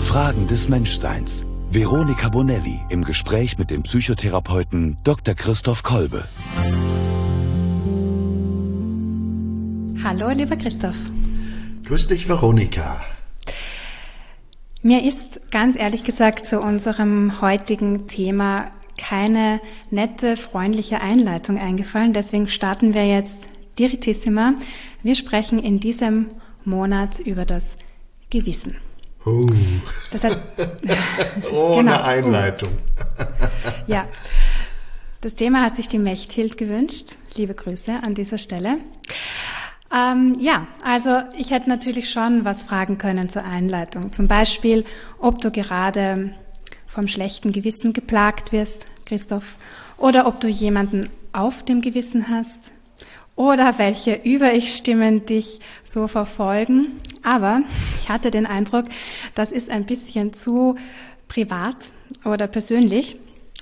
Fragen des Menschseins. Veronika Bonelli im Gespräch mit dem Psychotherapeuten Dr. Christoph Kolbe. Hallo, lieber Christoph. Grüß dich, Veronika. Mir ist ganz ehrlich gesagt zu unserem heutigen Thema keine nette, freundliche Einleitung eingefallen. Deswegen starten wir jetzt directissima. Wir sprechen in diesem Monat über das Gewissen. Oh, Deshalb, ohne genau. Einleitung. Ja, das Thema hat sich die Mechthild gewünscht. Liebe Grüße an dieser Stelle. Also ich hätte natürlich schon was fragen können zur Einleitung. Zum Beispiel, ob du gerade vom schlechten Gewissen geplagt wirst, Christoph, oder ob du jemanden auf dem Gewissen hast, oder welche Über-Ich-Stimmen dich so verfolgen. Aber ich hatte den Eindruck, das ist ein bisschen zu privat oder persönlich.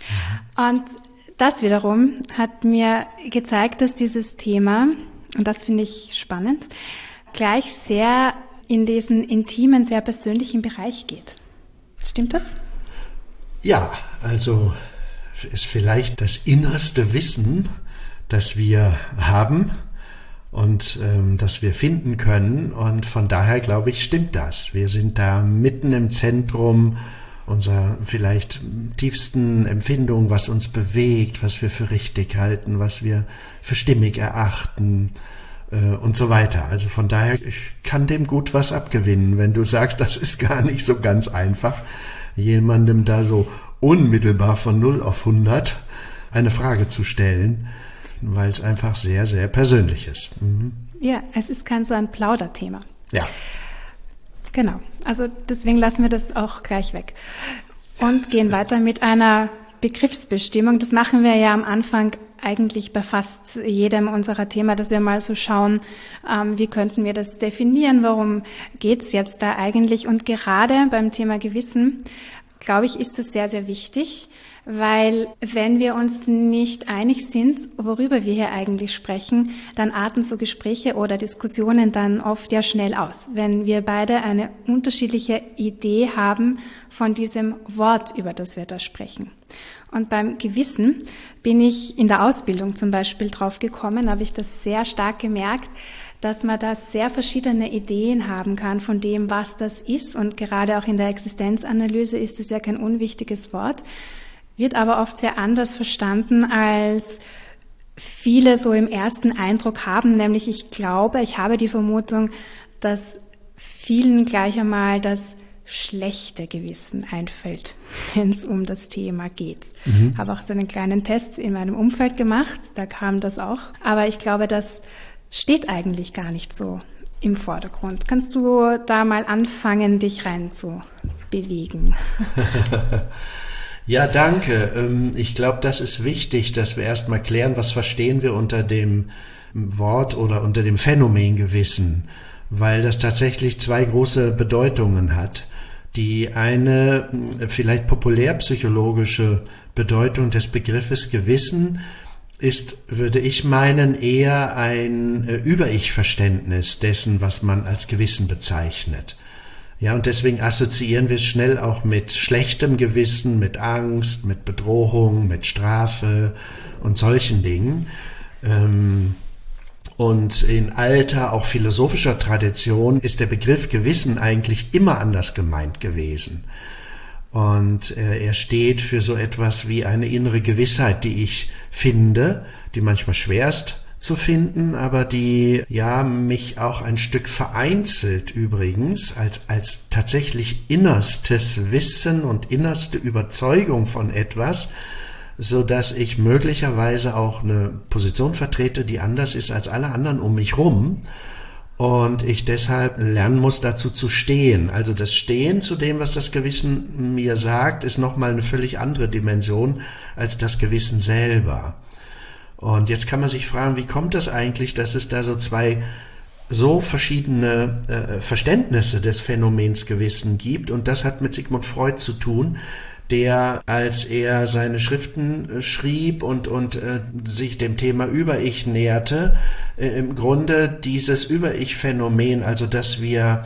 Und das wiederum hat mir gezeigt, dass dieses Thema, und das finde ich spannend, gleich sehr in diesen intimen, sehr persönlichen Bereich geht. Stimmt das? Ja, also ist vielleicht das innerste Wissen, das wir haben und das wir finden können. Und von daher, glaube ich, stimmt das. Wir sind da mitten im Zentrum unserer vielleicht tiefsten Empfindungen, was uns bewegt, was wir für richtig halten, was wir für stimmig erachten und so weiter. Also von daher, ich kann dem gut was abgewinnen, wenn du sagst, das ist gar nicht so ganz einfach, jemandem da so unmittelbar von 0 auf 100 eine Frage zu stellen, weil es einfach sehr, sehr persönlich ist. Mhm. Ja, es ist kein so ein Plauderthema. Ja. Genau, also deswegen lassen wir das auch gleich weg und gehen weiter mit einer Begriffsbestimmung. Das machen wir ja am Anfang eigentlich bei fast jedem unserer Themen, dass wir mal so schauen, wie könnten wir das definieren, worum geht's jetzt da eigentlich. Und gerade beim Thema Gewissen, glaube ich, ist das sehr, sehr wichtig, weil wenn wir uns nicht einig sind, worüber wir hier eigentlich sprechen, dann arten so Gespräche oder Diskussionen dann oft ja schnell aus, wenn wir beide eine unterschiedliche Idee haben von diesem Wort, über das wir da sprechen. Und beim Gewissen bin ich in der Ausbildung zum Beispiel drauf gekommen, habe ich das sehr stark gemerkt, dass man da sehr verschiedene Ideen haben kann von dem, was das ist. Und gerade auch in der Existenzanalyse ist es ja kein unwichtiges Wort, wird aber oft sehr anders verstanden, als viele so im ersten Eindruck haben. Nämlich ich habe die Vermutung, dass vielen gleich einmal das schlechte Gewissen einfällt, wenn es um das Thema geht. Habe auch so einen kleinen Test in meinem Umfeld gemacht, da kam das auch. Aber ich glaube, das steht eigentlich gar nicht so im Vordergrund. Kannst du da mal anfangen, dich rein zu bewegen? Ja, danke. Ich glaube, das ist wichtig, dass wir erstmal klären, was verstehen wir unter dem Wort oder unter dem Phänomen Gewissen, weil das tatsächlich zwei große Bedeutungen hat. Die eine vielleicht populärpsychologische Bedeutung des Begriffes Gewissen ist, würde ich meinen, eher ein Über-Ich-Verständnis dessen, was man als Gewissen bezeichnet. Ja, und deswegen assoziieren wir es schnell auch mit schlechtem Gewissen, mit Angst, mit Bedrohung, mit Strafe und solchen Dingen. Und in alter, auch philosophischer Tradition ist der Begriff Gewissen eigentlich immer anders gemeint gewesen. Und er steht für so etwas wie eine innere Gewissheit, die ich finde, die manchmal schwer ist zu finden, aber die ja mich auch ein Stück vereinzelt übrigens als tatsächlich innerstes Wissen und innerste Überzeugung von etwas, so dass ich möglicherweise auch eine Position vertrete, die anders ist als alle anderen um mich rum und ich deshalb lernen muss, dazu zu stehen. Also das Stehen zu dem, was das Gewissen mir sagt, ist nochmal eine völlig andere Dimension als das Gewissen selber. Und jetzt kann man sich fragen, wie kommt das eigentlich, dass es da so zwei so verschiedene Verständnisse des Phänomens Gewissen gibt? Und das hat mit Sigmund Freud zu tun, der, als er seine Schriften schrieb und sich dem Thema Über-Ich näherte, im Grunde dieses Über-Ich-Phänomen, also dass wir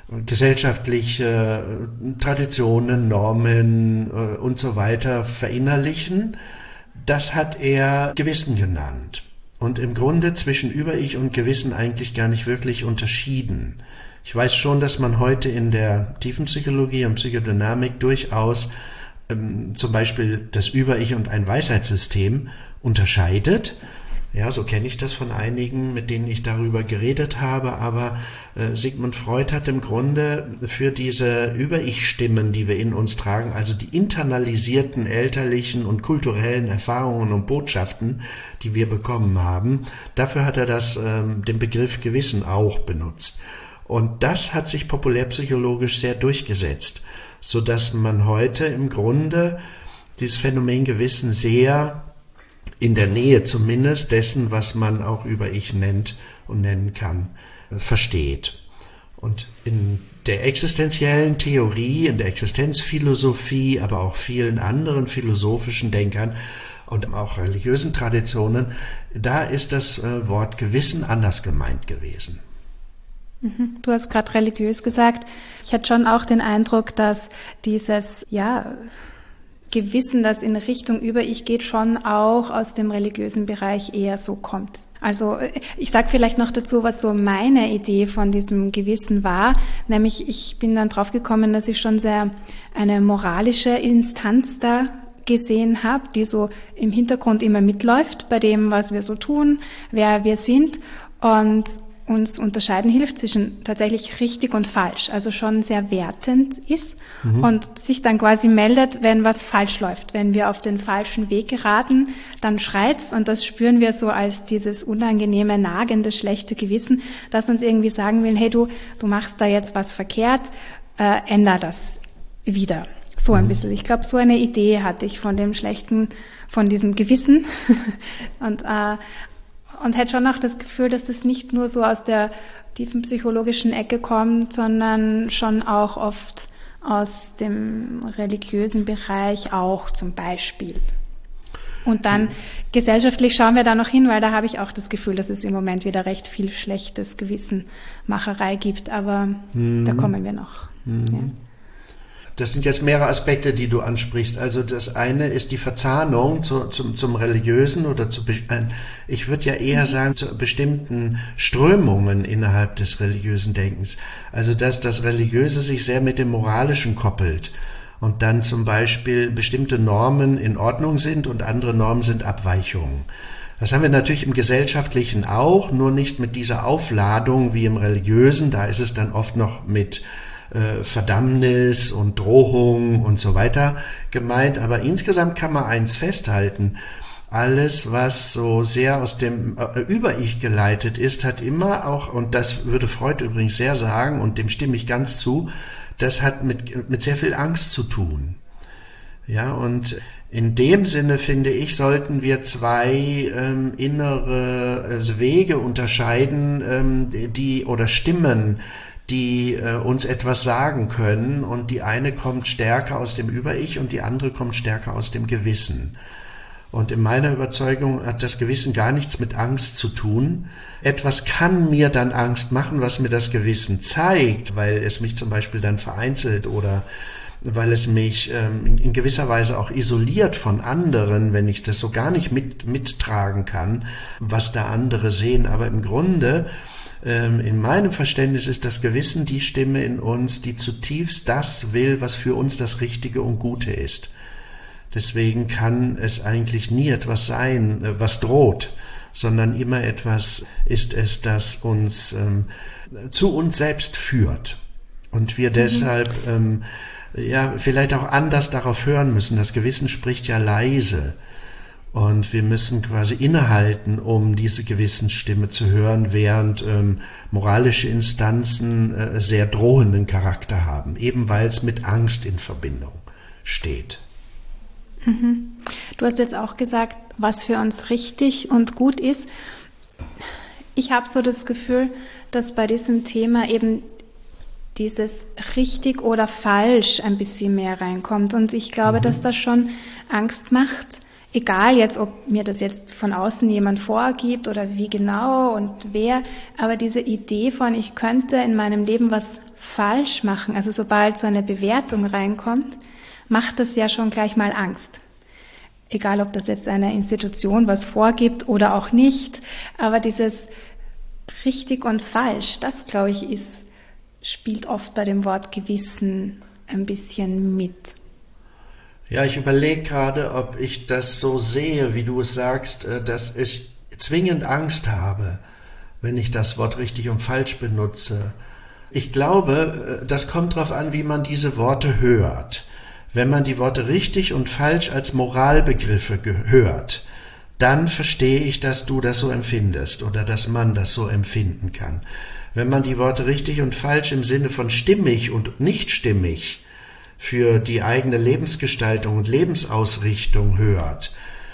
gesellschaftliche Traditionen, Normen und so weiter verinnerlichen. Das hat er Gewissen genannt und im Grunde zwischen Über-Ich und Gewissen eigentlich gar nicht wirklich unterschieden. Ich weiß schon, dass man heute in der Tiefenpsychologie und Psychodynamik durchaus zum Beispiel das Über-Ich und ein Weisheitssystem unterscheidet. Ja, so kenne ich das von einigen, mit denen ich darüber geredet habe, aber Sigmund Freud hat im Grunde für diese Über-Ich-Stimmen, die wir in uns tragen, also die internalisierten elterlichen und kulturellen Erfahrungen und Botschaften, die wir bekommen haben, dafür hat er den Begriff Gewissen auch benutzt. Und das hat sich populärpsychologisch sehr durchgesetzt, so dass man heute im Grunde dieses Phänomen Gewissen sehr in der Nähe zumindest dessen, was man auch Über-Ich nennt und nennen kann, versteht. Und in der existenziellen Theorie, in der Existenzphilosophie, aber auch vielen anderen philosophischen Denkern und auch religiösen Traditionen, da ist das Wort Gewissen anders gemeint gewesen. Du hast gerade religiös gesagt. Ich hatte schon auch den Eindruck, dass dieses, Gewissen, das in Richtung Über-Ich geht, schon auch aus dem religiösen Bereich eher so kommt. Also ich sage vielleicht noch dazu, was so meine Idee von diesem Gewissen war. Nämlich ich bin dann drauf gekommen, dass ich schon sehr eine moralische Instanz da gesehen habe, die so im Hintergrund immer mitläuft bei dem, was wir so tun, wer wir sind und uns unterscheiden hilft zwischen tatsächlich richtig und falsch, also schon sehr wertend ist und sich dann quasi meldet, wenn was falsch läuft. Wenn wir auf den falschen Weg geraten, dann schreit's und das spüren wir so als dieses unangenehme, nagende, schlechte Gewissen, das uns irgendwie sagen will, hey, du machst da jetzt was verkehrt, änder das wieder. So ein bisschen. Ich glaube, so eine Idee hatte ich von dem Schlechten, von diesem Gewissen und hätte schon auch das Gefühl, dass das nicht nur so aus der tiefen psychologischen Ecke kommt, sondern schon auch oft aus dem religiösen Bereich auch zum Beispiel. Und dann gesellschaftlich schauen wir da noch hin, weil da habe ich auch das Gefühl, dass es im Moment wieder recht viel schlechtes Gewissenmacherei gibt, aber da kommen wir noch. Ja. Das sind jetzt mehrere Aspekte, die du ansprichst. Also das eine ist die Verzahnung zum Religiösen oder ich würde ja eher sagen, zu bestimmten Strömungen innerhalb des religiösen Denkens. Also dass das Religiöse sich sehr mit dem Moralischen koppelt und dann zum Beispiel bestimmte Normen in Ordnung sind und andere Normen sind Abweichungen. Das haben wir natürlich im Gesellschaftlichen auch, nur nicht mit dieser Aufladung wie im Religiösen. Da ist es dann oft noch mit Verdammnis und Drohung und so weiter gemeint. Aber insgesamt kann man eins festhalten. Alles, was so sehr aus dem Über-Ich geleitet ist, hat immer auch, und das würde Freud übrigens sehr sagen, und dem stimme ich ganz zu, das hat mit sehr viel Angst zu tun. Ja, und in dem Sinne, finde ich, sollten wir zwei innere Wege unterscheiden, oder Stimmen, die uns etwas sagen können, und die eine kommt stärker aus dem Über-Ich und die andere kommt stärker aus dem Gewissen. Und in meiner Überzeugung hat das Gewissen gar nichts mit Angst zu tun. Etwas kann mir dann Angst machen, was mir das Gewissen zeigt, weil es mich zum Beispiel dann vereinzelt oder weil es mich in gewisser Weise auch isoliert von anderen, wenn ich das so gar nicht mittragen kann, was da andere sehen. Aber im Grunde in meinem Verständnis ist das Gewissen die Stimme in uns, die zutiefst das will, was für uns das Richtige und Gute ist. Deswegen kann es eigentlich nie etwas sein, was droht, sondern immer etwas ist es, das uns zu uns selbst führt. Und wir deshalb vielleicht auch anders darauf hören müssen. Das Gewissen spricht ja leise. Und wir müssen quasi innehalten, um diese Gewissensstimme zu hören, während moralische Instanzen sehr drohenden Charakter haben, eben weil es mit Angst in Verbindung steht. Du hast jetzt auch gesagt, was für uns richtig und gut ist. Ich habe so das Gefühl, dass bei diesem Thema eben dieses richtig oder falsch ein bisschen mehr reinkommt. Und ich glaube, dass das schon Angst macht, Egal jetzt, ob mir das jetzt von außen jemand vorgibt oder wie genau und wer, aber diese Idee von, ich könnte in meinem Leben was falsch machen, also sobald so eine Bewertung reinkommt, macht das ja schon gleich mal Angst. Egal, ob das jetzt eine Institution was vorgibt oder auch nicht, aber dieses richtig und falsch, das, glaube ich, spielt oft bei dem Wort Gewissen ein bisschen mit. Ja, ich überlege gerade, ob ich das so sehe, wie du es sagst, dass ich zwingend Angst habe, wenn ich das Wort richtig und falsch benutze. Ich glaube, das kommt darauf an, wie man diese Worte hört. Wenn man die Worte richtig und falsch als Moralbegriffe hört, dann verstehe ich, dass du das so empfindest oder dass man das so empfinden kann. Wenn man die Worte richtig und falsch im Sinne von stimmig und nicht stimmig für die eigene Lebensgestaltung und Lebensausrichtung hört,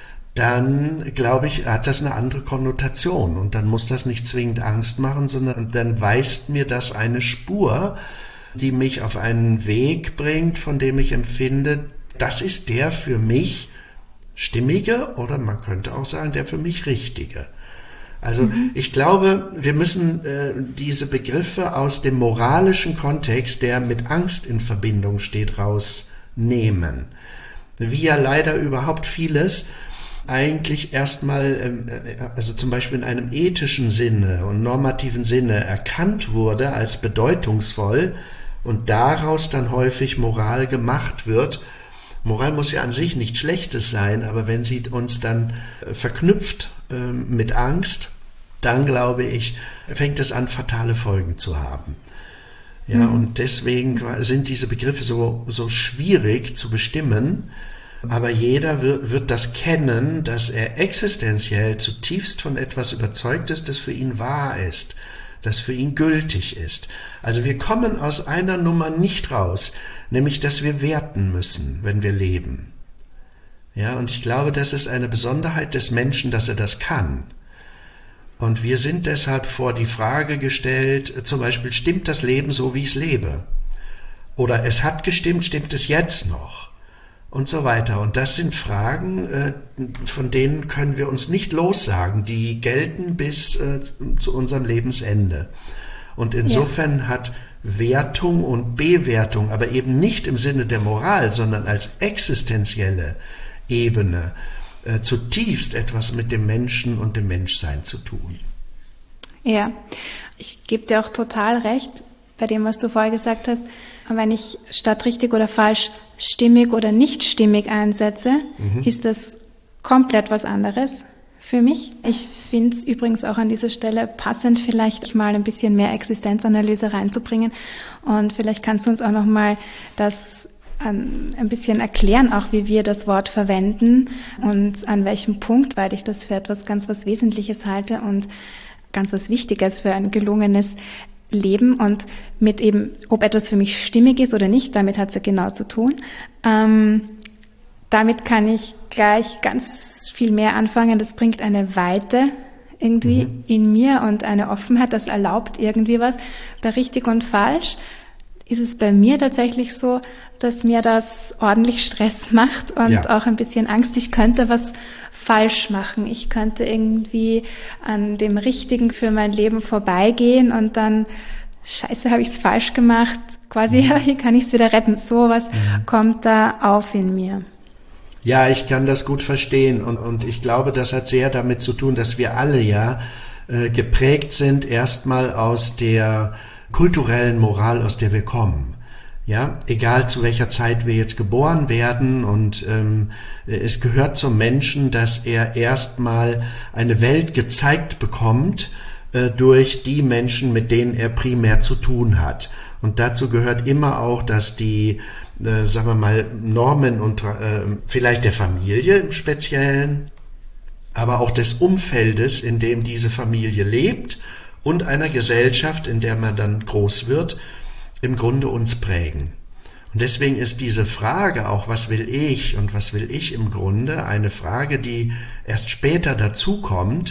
dann, glaube ich, hat das eine andere Konnotation und dann muss das nicht zwingend Angst machen, sondern dann weist mir das eine Spur, die mich auf einen Weg bringt, von dem ich empfinde, das ist der für mich stimmige oder man könnte auch sagen, der für mich richtige. Also ich glaube, wir müssen diese Begriffe aus dem moralischen Kontext, der mit Angst in Verbindung steht, rausnehmen. Wie ja leider überhaupt vieles eigentlich erstmal, also zum Beispiel in einem ethischen Sinne und normativen Sinne erkannt wurde als bedeutungsvoll und daraus dann häufig Moral gemacht wird. Moral muss ja an sich nichts Schlechtes sein, aber wenn sie uns dann verknüpft mit Angst, dann glaube ich, fängt es an, fatale Folgen zu haben. Ja, und deswegen sind diese Begriffe so schwierig zu bestimmen, aber jeder wird das kennen, dass er existenziell zutiefst von etwas überzeugt ist, das für ihn wahr ist, das für ihn gültig ist. Also wir kommen aus einer Nummer nicht raus, nämlich dass wir werten müssen, wenn wir leben. Ja, und ich glaube, das ist eine Besonderheit des Menschen, dass er das kann. Und wir sind deshalb vor die Frage gestellt, zum Beispiel, stimmt das Leben so, wie ich es lebe? Oder es hat gestimmt, stimmt es jetzt noch? Und so weiter. Und das sind Fragen, von denen können wir uns nicht lossagen. Die gelten bis zu unserem Lebensende. Und insofern hat Wertung und Bewertung, aber eben nicht im Sinne der Moral, sondern als existenzielle Ebene, zutiefst etwas mit dem Menschen und dem Menschsein zu tun. Ja, ich gebe dir auch total recht bei dem, was du vorher gesagt hast. Wenn ich statt richtig oder falsch stimmig oder nicht stimmig einsetze, ist das komplett was anderes für mich. Ich finde es übrigens auch an dieser Stelle passend, vielleicht mal ein bisschen mehr Existenzanalyse reinzubringen. Und vielleicht kannst du uns auch noch mal das ein bisschen erklären, auch wie wir das Wort verwenden und an welchem Punkt, weil ich das für etwas ganz was Wesentliches halte und ganz was Wichtiges für ein gelungenes Leben und mit eben, ob etwas für mich stimmig ist oder nicht, damit hat es ja genau zu tun. Damit kann ich gleich ganz viel mehr anfangen. Das bringt eine Weite irgendwie in mir und eine Offenheit, das erlaubt irgendwie was. Bei richtig und falsch ist es bei mir tatsächlich so, dass mir das ordentlich Stress macht und auch ein bisschen Angst. Ich könnte was falsch machen. Ich könnte irgendwie an dem Richtigen für mein Leben vorbeigehen und dann, scheiße, habe ich es falsch gemacht. Quasi, wie kann ich es wieder retten? Sowas kommt da auf in mir. Ja, ich kann das gut verstehen und ich glaube, das hat sehr damit zu tun, dass wir alle geprägt sind, erstmal aus der kulturellen Moral, aus der wir kommen. Ja, egal zu welcher Zeit wir jetzt geboren werden und es gehört zum Menschen, dass er erstmal eine Welt gezeigt bekommt durch die Menschen, mit denen er primär zu tun hat. Und dazu gehört immer auch, dass die, sagen wir mal, Normen und vielleicht der Familie im Speziellen, aber auch des Umfeldes, in dem diese Familie lebt und einer Gesellschaft, in der man dann groß wird, im Grunde uns prägen. Und deswegen ist diese Frage auch, was will ich und was will ich im Grunde, eine Frage, die erst später dazukommt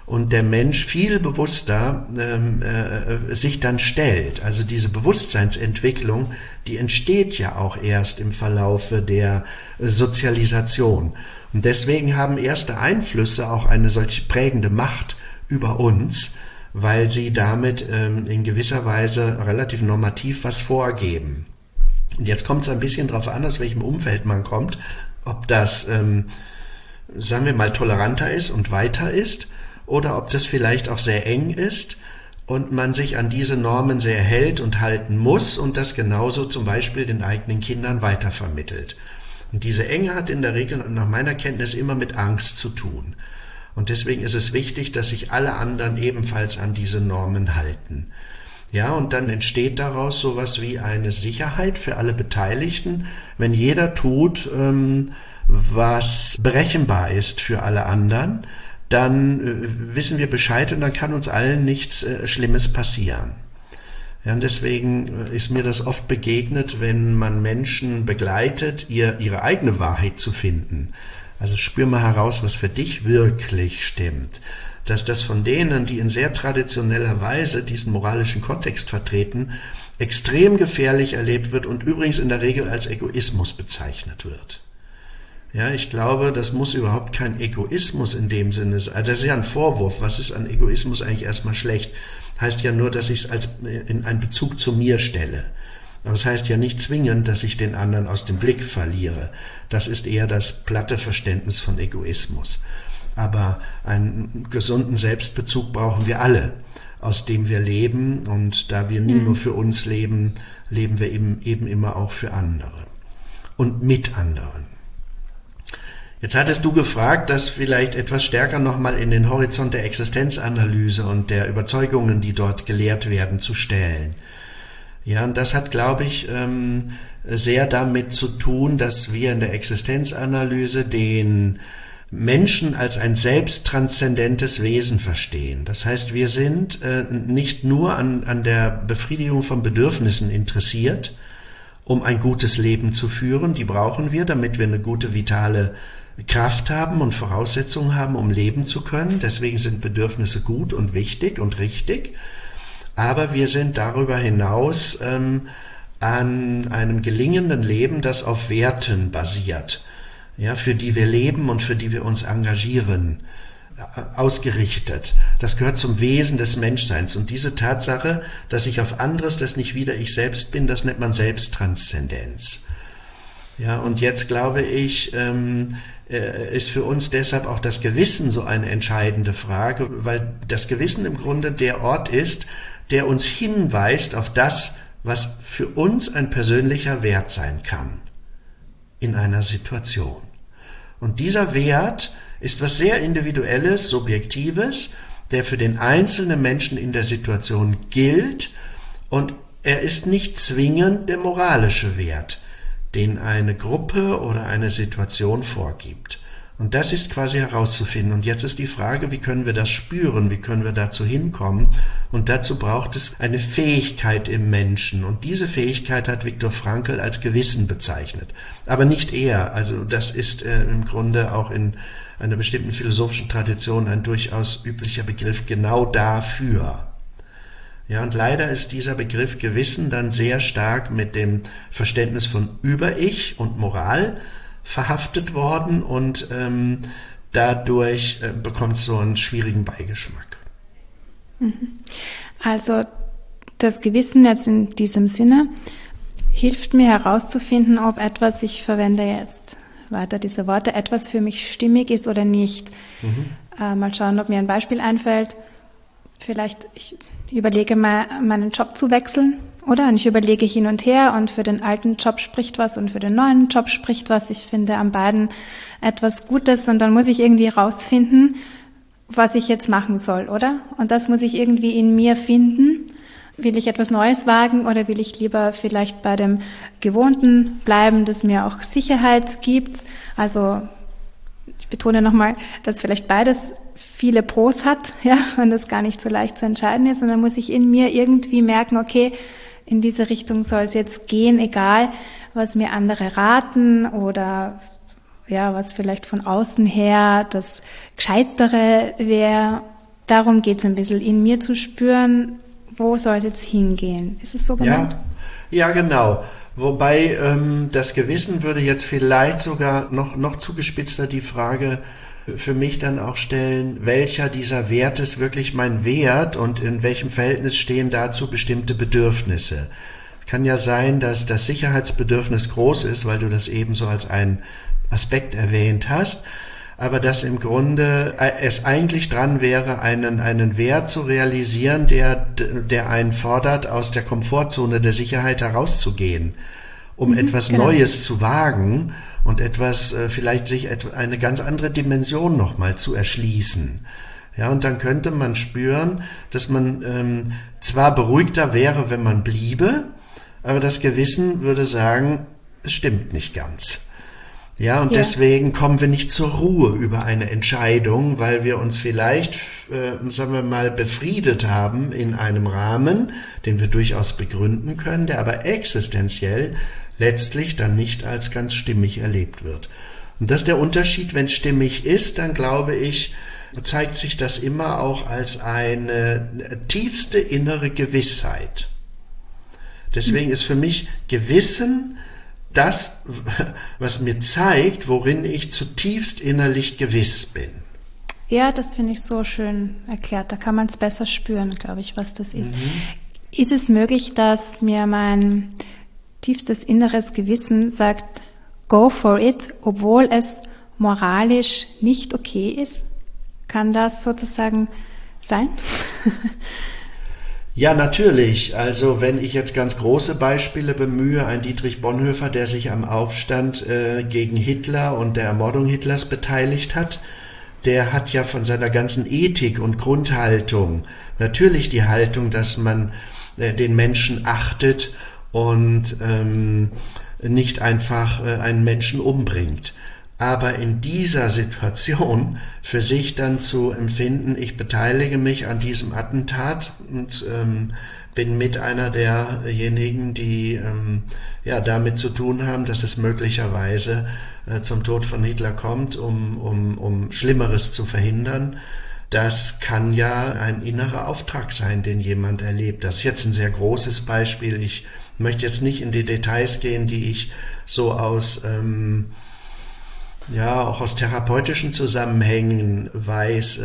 und der Mensch viel bewusster sich dann stellt. Also diese Bewusstseinsentwicklung, die entsteht ja auch erst im Verlaufe der Sozialisation. Und deswegen haben erste Einflüsse auch eine solche prägende Macht über uns, weil sie damit in gewisser Weise relativ normativ was vorgeben. Und jetzt kommt es ein bisschen darauf an, aus welchem Umfeld man kommt, ob das, sagen wir mal, toleranter ist und weiter ist, oder ob das vielleicht auch sehr eng ist und man sich an diese Normen sehr hält und halten muss und das genauso zum Beispiel den eigenen Kindern weitervermittelt. Und diese Enge hat in der Regel nach meiner Kenntnis immer mit Angst zu tun. Und deswegen ist es wichtig, dass sich alle anderen ebenfalls an diese Normen halten. Ja, und dann entsteht daraus sowas wie eine Sicherheit für alle Beteiligten, wenn jeder tut, was berechenbar ist für alle anderen, dann wissen wir Bescheid und dann kann uns allen nichts Schlimmes passieren. Ja, und deswegen ist mir das oft begegnet, wenn man Menschen begleitet, ihre eigene Wahrheit zu finden. Also spür mal heraus, was für dich wirklich stimmt. Dass das von denen, die in sehr traditioneller Weise diesen moralischen Kontext vertreten, extrem gefährlich erlebt wird und übrigens in der Regel als Egoismus bezeichnet wird. Ja, ich glaube, das muss überhaupt kein Egoismus in dem Sinne sein. Also das ist ja ein Vorwurf. Was ist an Egoismus eigentlich erstmal schlecht? Heißt ja nur, dass ich es als in einen Bezug zu mir stelle. Aber es heißt ja nicht zwingend, dass ich den anderen aus dem Blick verliere. Das ist eher das platte Verständnis von Egoismus. Aber einen gesunden Selbstbezug brauchen wir alle, aus dem wir leben. Und da wir nie nur für uns leben, leben wir eben immer auch für andere und mit anderen. Jetzt hattest du gefragt, das vielleicht etwas stärker nochmal in den Horizont der Existenzanalyse und der Überzeugungen, die dort gelehrt werden, zu stellen. Ja, und das hat, glaube ich, sehr damit zu tun, dass wir in der Existenzanalyse den Menschen als ein selbsttranszendentes Wesen verstehen. Das heißt, wir sind nicht nur an der Befriedigung von Bedürfnissen interessiert, um ein gutes Leben zu führen. Die brauchen wir, damit wir eine gute, vitale Kraft haben und Voraussetzungen haben, um leben zu können. Deswegen sind Bedürfnisse gut und wichtig und richtig. Aber wir sind darüber hinaus an einem gelingenden Leben, das auf Werten basiert, ja, für die wir leben und für die wir uns engagieren, ausgerichtet. Das gehört zum Wesen des Menschseins. Und diese Tatsache, dass ich auf anderes, das nicht wieder ich selbst bin, das nennt man Selbsttranszendenz. Ja, und jetzt glaube ich, ist für uns deshalb auch das Gewissen so eine entscheidende Frage, weil das Gewissen im Grunde der Ort ist, der uns hinweist auf das, was für uns ein persönlicher Wert sein kann in einer Situation. Und dieser Wert ist was sehr Individuelles, Subjektives, der für den einzelnen Menschen in der Situation gilt, und er ist nicht zwingend der moralische Wert, den eine Gruppe oder eine Situation vorgibt. Und das ist quasi herauszufinden. Und jetzt ist die Frage, wie können wir das spüren? Wie können wir dazu hinkommen? Und dazu braucht es eine Fähigkeit im Menschen. Und diese Fähigkeit hat Viktor Frankl als Gewissen bezeichnet. Aber nicht er. Also das ist im Grunde auch in einer bestimmten philosophischen Tradition ein durchaus üblicher Begriff genau dafür. Ja, und leider ist dieser Begriff Gewissen dann sehr stark mit dem Verständnis von Über-Ich und Moral verhaftet worden und dadurch bekommt es so einen schwierigen Beigeschmack. Also das Gewissen jetzt in diesem Sinne hilft mir herauszufinden, ob etwas, ich verwende jetzt weiter diese Worte, etwas für mich stimmig ist oder nicht. Mal schauen, ob mir ein Beispiel einfällt. Vielleicht ich überlege mal, meinen Job zu wechseln, oder? Und ich überlege hin und her und für den alten Job spricht was und für den neuen Job spricht was. Ich finde an beiden etwas Gutes und dann muss ich irgendwie rausfinden, was ich jetzt machen soll, oder? Und das muss ich irgendwie in mir finden. Will ich etwas Neues wagen oder will ich lieber vielleicht bei dem Gewohnten bleiben, das mir auch Sicherheit gibt? Also ich betone nochmal, dass vielleicht beides viele Pros hat, ja, und das gar nicht so leicht zu entscheiden ist. Und dann muss ich in mir irgendwie merken, okay, in diese Richtung soll es jetzt gehen, egal was mir andere raten oder ja, was vielleicht von außen her das Gescheitere wäre. darum geht es ein bisschen, in mir zu spüren, wo soll es jetzt hingehen? Ist es so gemeint? Ja, genau. Wobei das Gewissen würde jetzt vielleicht sogar noch zugespitzter die Frage für mich dann auch stellen, welcher dieser Werte ist wirklich mein Wert und in welchem Verhältnis stehen dazu bestimmte Bedürfnisse. Kann ja sein, dass das Sicherheitsbedürfnis groß ist, weil du das eben so als einen Aspekt erwähnt hast, aber dass im Grunde es eigentlich dran wäre, einen Wert zu realisieren, der einen fordert, aus der Komfortzone der Sicherheit herauszugehen, um etwas Neues zu wagen und etwas, vielleicht sich eine ganz andere Dimension nochmal zu erschließen. Ja, und dann könnte man spüren, dass man zwar beruhigter wäre, wenn man bliebe, aber das Gewissen würde sagen, es stimmt nicht ganz. Ja, und deswegen kommen wir nicht zur Ruhe über eine Entscheidung, weil wir uns vielleicht, sagen wir mal, befriedet haben in einem Rahmen, den wir durchaus begründen können, der aber existenziell letztlich dann nicht als ganz stimmig erlebt wird. Und das ist der Unterschied. Wenn es stimmig ist, dann glaube ich, zeigt sich das immer auch als eine tiefste innere Gewissheit. Deswegen ist für mich Gewissen das, was mir zeigt, worin ich zutiefst innerlich gewiss bin. Ja, das finde ich so schön erklärt. Da kann man es besser spüren, glaube ich, was das ist. Ist es möglich, dass mir mein tiefstes inneres Gewissen sagt, go for it, obwohl es moralisch nicht okay ist? Kann das sozusagen sein? Ja, natürlich. Also wenn ich jetzt ganz große Beispiele bemühe, ein Dietrich Bonhoeffer, der sich am Aufstand gegen Hitler und der Ermordung Hitlers beteiligt hat, der hat ja von seiner ganzen Ethik und Grundhaltung natürlich die Haltung, dass man den Menschen achtet und nicht einfach einen Menschen umbringt. Aber in dieser Situation für sich dann zu empfinden, ich beteilige mich an diesem Attentat und bin mit einer derjenigen, die damit zu tun haben, dass es möglicherweise zum Tod von Hitler kommt, um Schlimmeres zu verhindern. Das kann ja ein innerer Auftrag sein, den jemand erlebt. Das ist jetzt ein sehr großes Beispiel. Ich möchte jetzt nicht in die Details gehen, die ich so auch aus therapeutischen Zusammenhängen weiß,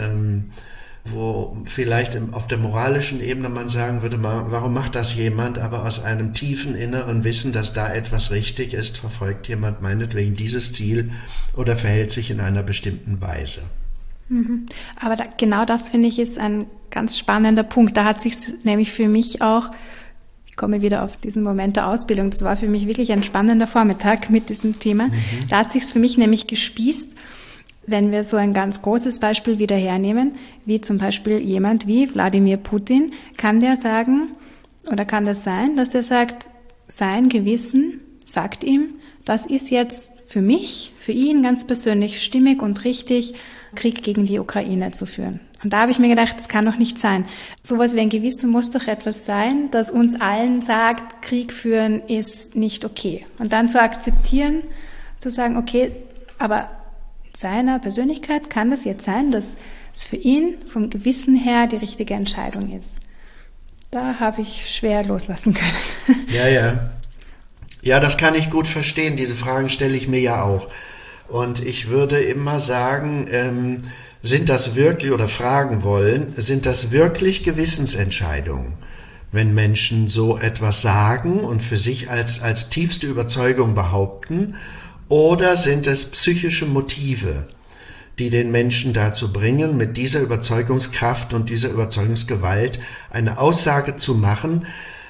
wo vielleicht auf der moralischen Ebene man sagen würde, warum macht das jemand, aber aus einem tiefen inneren Wissen, dass da etwas richtig ist, verfolgt jemand meinetwegen dieses Ziel oder verhält sich in einer bestimmten Weise. Aber genau das, finde ich, ist ein ganz spannender Punkt. Da hat sich nämlich für mich auch, ich komme wieder auf diesen Moment der Ausbildung, das war für mich wirklich ein spannender Vormittag mit diesem Thema. Da hat sich es für mich nämlich gespießt, wenn wir so ein ganz großes Beispiel wieder hernehmen, wie zum Beispiel jemand wie Wladimir Putin, kann der sagen, oder kann das sein, dass er sagt, sein Gewissen sagt ihm, das ist jetzt für mich, für ihn ganz persönlich stimmig und richtig, Krieg gegen die Ukraine zu führen. Und da habe ich mir gedacht, das kann doch nicht sein. Sowas wie ein Gewissen muss doch etwas sein, das uns allen sagt, Krieg führen ist nicht okay. Und dann zu akzeptieren, zu sagen, okay, aber seiner Persönlichkeit kann das jetzt sein, dass es für ihn vom Gewissen her die richtige Entscheidung ist. Da habe ich schwer loslassen können. Ja. Ja, das kann ich gut verstehen. Diese Fragen stelle ich mir ja auch. Und ich würde immer sagen, sind das wirklich, oder fragen wollen, sind das wirklich Gewissensentscheidungen, wenn Menschen so etwas sagen und für sich als tiefste Überzeugung behaupten, oder sind es psychische Motive, die den Menschen dazu bringen, mit dieser Überzeugungskraft und dieser Überzeugungsgewalt eine Aussage zu machen,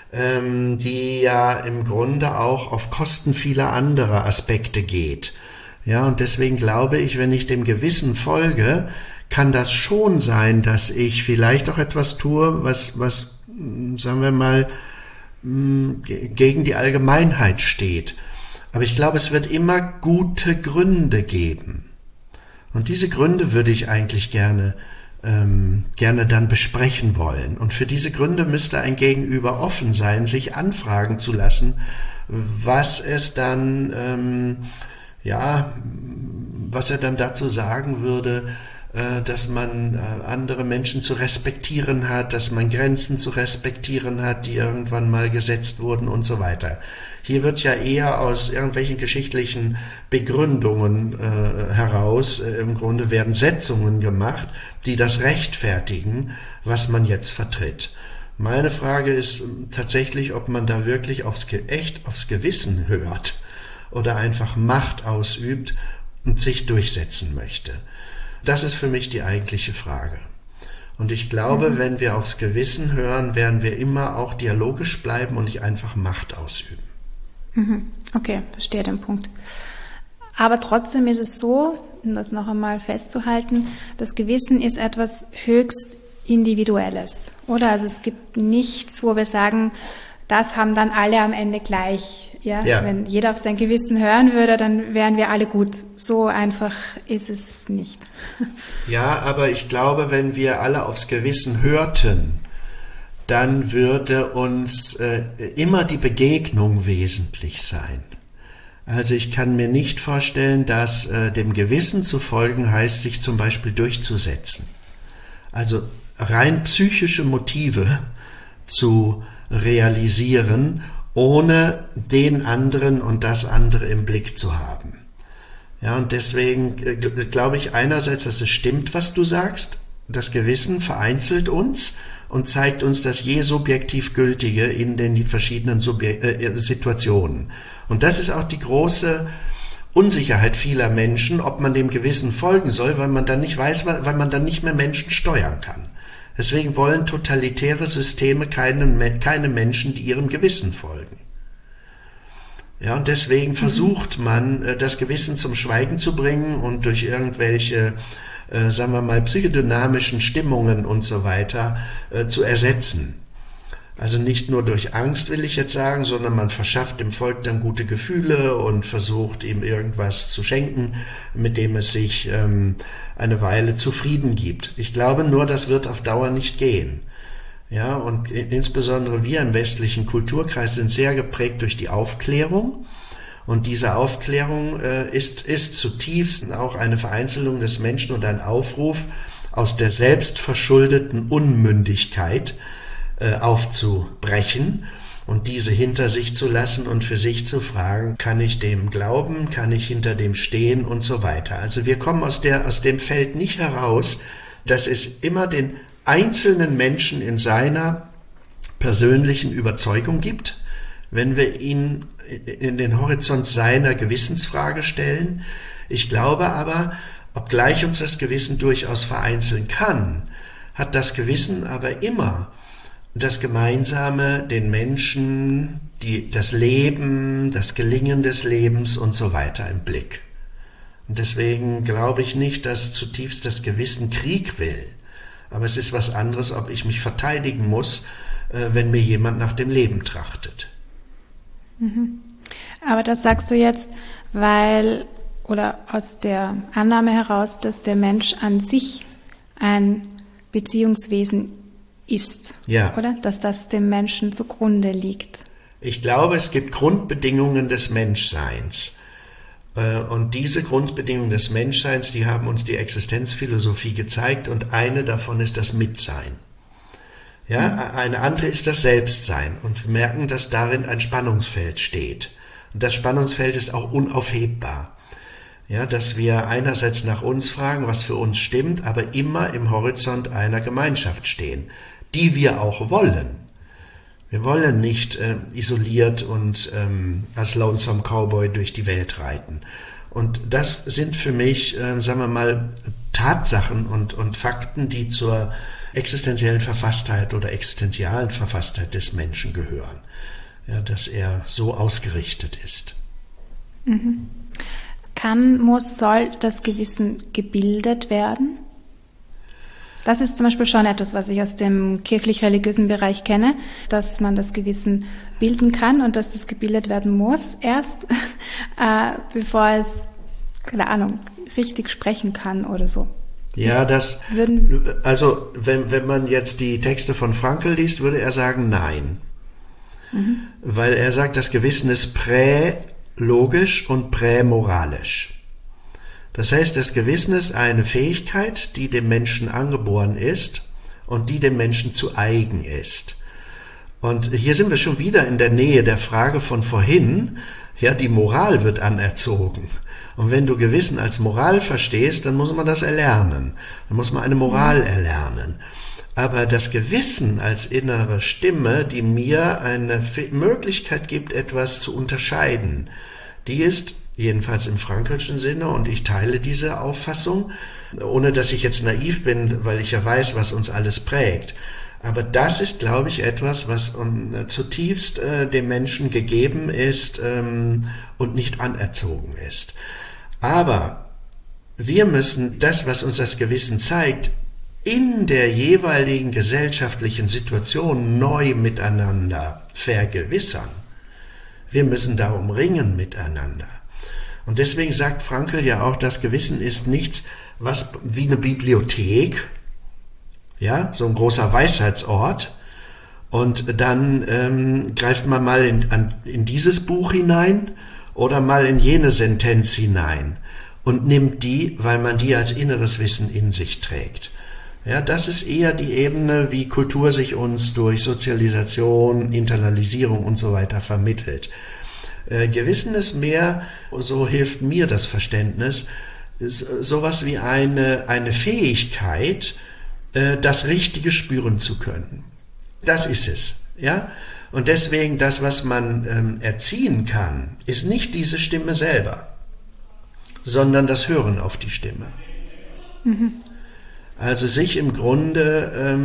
die ja im Grunde auch auf Kosten vieler anderer Aspekte geht. Ja, und deswegen glaube ich, wenn ich dem Gewissen folge, kann das schon sein, dass ich vielleicht auch etwas tue, was sagen wir mal, gegen die Allgemeinheit steht. Aber ich glaube, es wird immer gute Gründe geben. Und diese Gründe würde ich eigentlich gerne dann besprechen wollen. Und für diese Gründe müsste ein Gegenüber offen sein, sich anfragen zu lassen, was es dann, was er dann dazu sagen würde, dass man andere Menschen zu respektieren hat, dass man Grenzen zu respektieren hat, die irgendwann mal gesetzt wurden und so weiter. Hier wird ja eher aus irgendwelchen geschichtlichen Begründungen heraus, im Grunde werden Setzungen gemacht, die das rechtfertigen, was man jetzt vertritt. Meine Frage ist tatsächlich, ob man da wirklich echt aufs Gewissen hört oder einfach Macht ausübt und sich durchsetzen möchte. Das ist für mich die eigentliche Frage. Und ich glaube, wenn wir aufs Gewissen hören, werden wir immer auch dialogisch bleiben und nicht einfach Macht ausüben. Okay, verstehe den Punkt. Aber trotzdem ist es so, um das noch einmal festzuhalten, das Gewissen ist etwas höchst Individuelles, oder? Also es gibt nichts, wo wir sagen, das haben dann alle am Ende gleich. Ja? Wenn jeder auf sein Gewissen hören würde, dann wären wir alle gut. So einfach ist es nicht. Ja, aber ich glaube, wenn wir alle aufs Gewissen hörten, dann würde uns immer die Begegnung wesentlich sein. Also ich kann mir nicht vorstellen, dass dem Gewissen zu folgen heißt, sich zum Beispiel durchzusetzen. Also rein psychische Motive zu realisieren, ohne den anderen und das andere im Blick zu haben. Ja, und deswegen glaube ich einerseits, dass es stimmt, was du sagst. Das Gewissen vereinzelt uns und zeigt uns das je subjektiv Gültige in den verschiedenen Situationen. Und das ist auch die große Unsicherheit vieler Menschen, ob man dem Gewissen folgen soll, weil man dann nicht weiß, weil man dann nicht mehr Menschen steuern kann. Deswegen wollen totalitäre Systeme keine Menschen, die ihrem Gewissen folgen. Ja, und deswegen versucht man, das Gewissen zum Schweigen zu bringen und durch irgendwelche, sagen wir mal, psychodynamischen Stimmungen und so weiter zu ersetzen. Also nicht nur durch Angst, will ich jetzt sagen, sondern man verschafft dem Volk dann gute Gefühle und versucht ihm irgendwas zu schenken, mit dem es sich eine Weile zufrieden gibt. Ich glaube nur, das wird auf Dauer nicht gehen. Ja, und insbesondere wir im westlichen Kulturkreis sind sehr geprägt durch die Aufklärung. Und diese Aufklärung ist zutiefst auch eine Vereinzelung des Menschen und ein Aufruf aus der selbstverschuldeten Unmündigkeit aufzubrechen und diese hinter sich zu lassen und für sich zu fragen, kann ich dem glauben, kann ich hinter dem stehen und so weiter. Also wir kommen aus dem Feld nicht heraus, dass es immer den einzelnen Menschen in seiner persönlichen Überzeugung gibt, wenn wir ihn in den Horizont seiner Gewissensfrage stellen. Ich glaube aber, obgleich uns das Gewissen durchaus vereinzeln kann, hat das Gewissen aber immer das Gemeinsame, den Menschen, das Leben, das Gelingen des Lebens und so weiter im Blick. Und deswegen glaube ich nicht, dass zutiefst das Gewissen Krieg will. Aber es ist was anderes, ob ich mich verteidigen muss, wenn mir jemand nach dem Leben trachtet. Aber das sagst du jetzt, oder aus der Annahme heraus, dass der Mensch an sich ein Beziehungswesen ist, ja, oder? Dass das dem Menschen zugrunde liegt. Ich glaube, es gibt Grundbedingungen des Menschseins. Und diese Grundbedingungen des Menschseins, die haben uns die Existenzphilosophie gezeigt und eine davon ist das Mitsein. Ja, eine andere ist das Selbstsein und wir merken, dass darin ein Spannungsfeld steht. Und das Spannungsfeld ist auch unaufhebbar. Ja, dass wir einerseits nach uns fragen, was für uns stimmt, aber immer im Horizont einer Gemeinschaft stehen, die wir auch wollen. Wir wollen nicht isoliert und als Lonesome Cowboy durch die Welt reiten. Und das sind für mich, sagen wir mal, Tatsachen und Fakten, die zur existenziellen Verfasstheit oder existenzialen Verfasstheit des Menschen gehören. Ja, dass er so ausgerichtet ist. Soll das Gewissen gebildet werden? Das ist zum Beispiel schon etwas, was ich aus dem kirchlich-religiösen Bereich kenne, dass man das Gewissen bilden kann und dass das gebildet werden muss erst, bevor es, keine Ahnung, richtig sprechen kann oder so. Ja, also wenn man jetzt die Texte von Frankl liest, würde er sagen, nein. Weil er sagt, das Gewissen ist prälogisch und prämoralisch. Das heißt, das Gewissen ist eine Fähigkeit, die dem Menschen angeboren ist und die dem Menschen zu eigen ist. Und hier sind wir schon wieder in der Nähe der Frage von vorhin. Ja, die Moral wird anerzogen. Und wenn du Gewissen als Moral verstehst, dann muss man das erlernen. Dann muss man eine Moral erlernen. Aber das Gewissen als innere Stimme, die mir eine Möglichkeit gibt, etwas zu unterscheiden, die ist jedenfalls im frankelschen Sinne, und ich teile diese Auffassung, ohne dass ich jetzt naiv bin, weil ich ja weiß, was uns alles prägt. Aber das ist, glaube ich, etwas, was zutiefst dem Menschen gegeben ist und nicht anerzogen ist. Aber wir müssen das, was uns das Gewissen zeigt, in der jeweiligen gesellschaftlichen Situation neu miteinander vergewissern. Wir müssen darum ringen miteinander. Und deswegen sagt Frankl ja auch, das Gewissen ist nichts, was wie eine Bibliothek, ja, so ein großer Weisheitsort, und dann greift man mal in dieses Buch hinein oder mal in jene Sentenz hinein und nimmt die, weil man die als inneres Wissen in sich trägt. Ja, das ist eher die Ebene, wie Kultur sich uns durch Sozialisation, Internalisierung und so weiter vermittelt. Gewissen ist mehr, so hilft mir das Verständnis, sowas wie eine Fähigkeit, das Richtige spüren zu können. Das ist es, ja. Und deswegen das, was man erziehen kann, ist nicht diese Stimme selber, sondern das Hören auf die Stimme. Mhm. Also sich im Grunde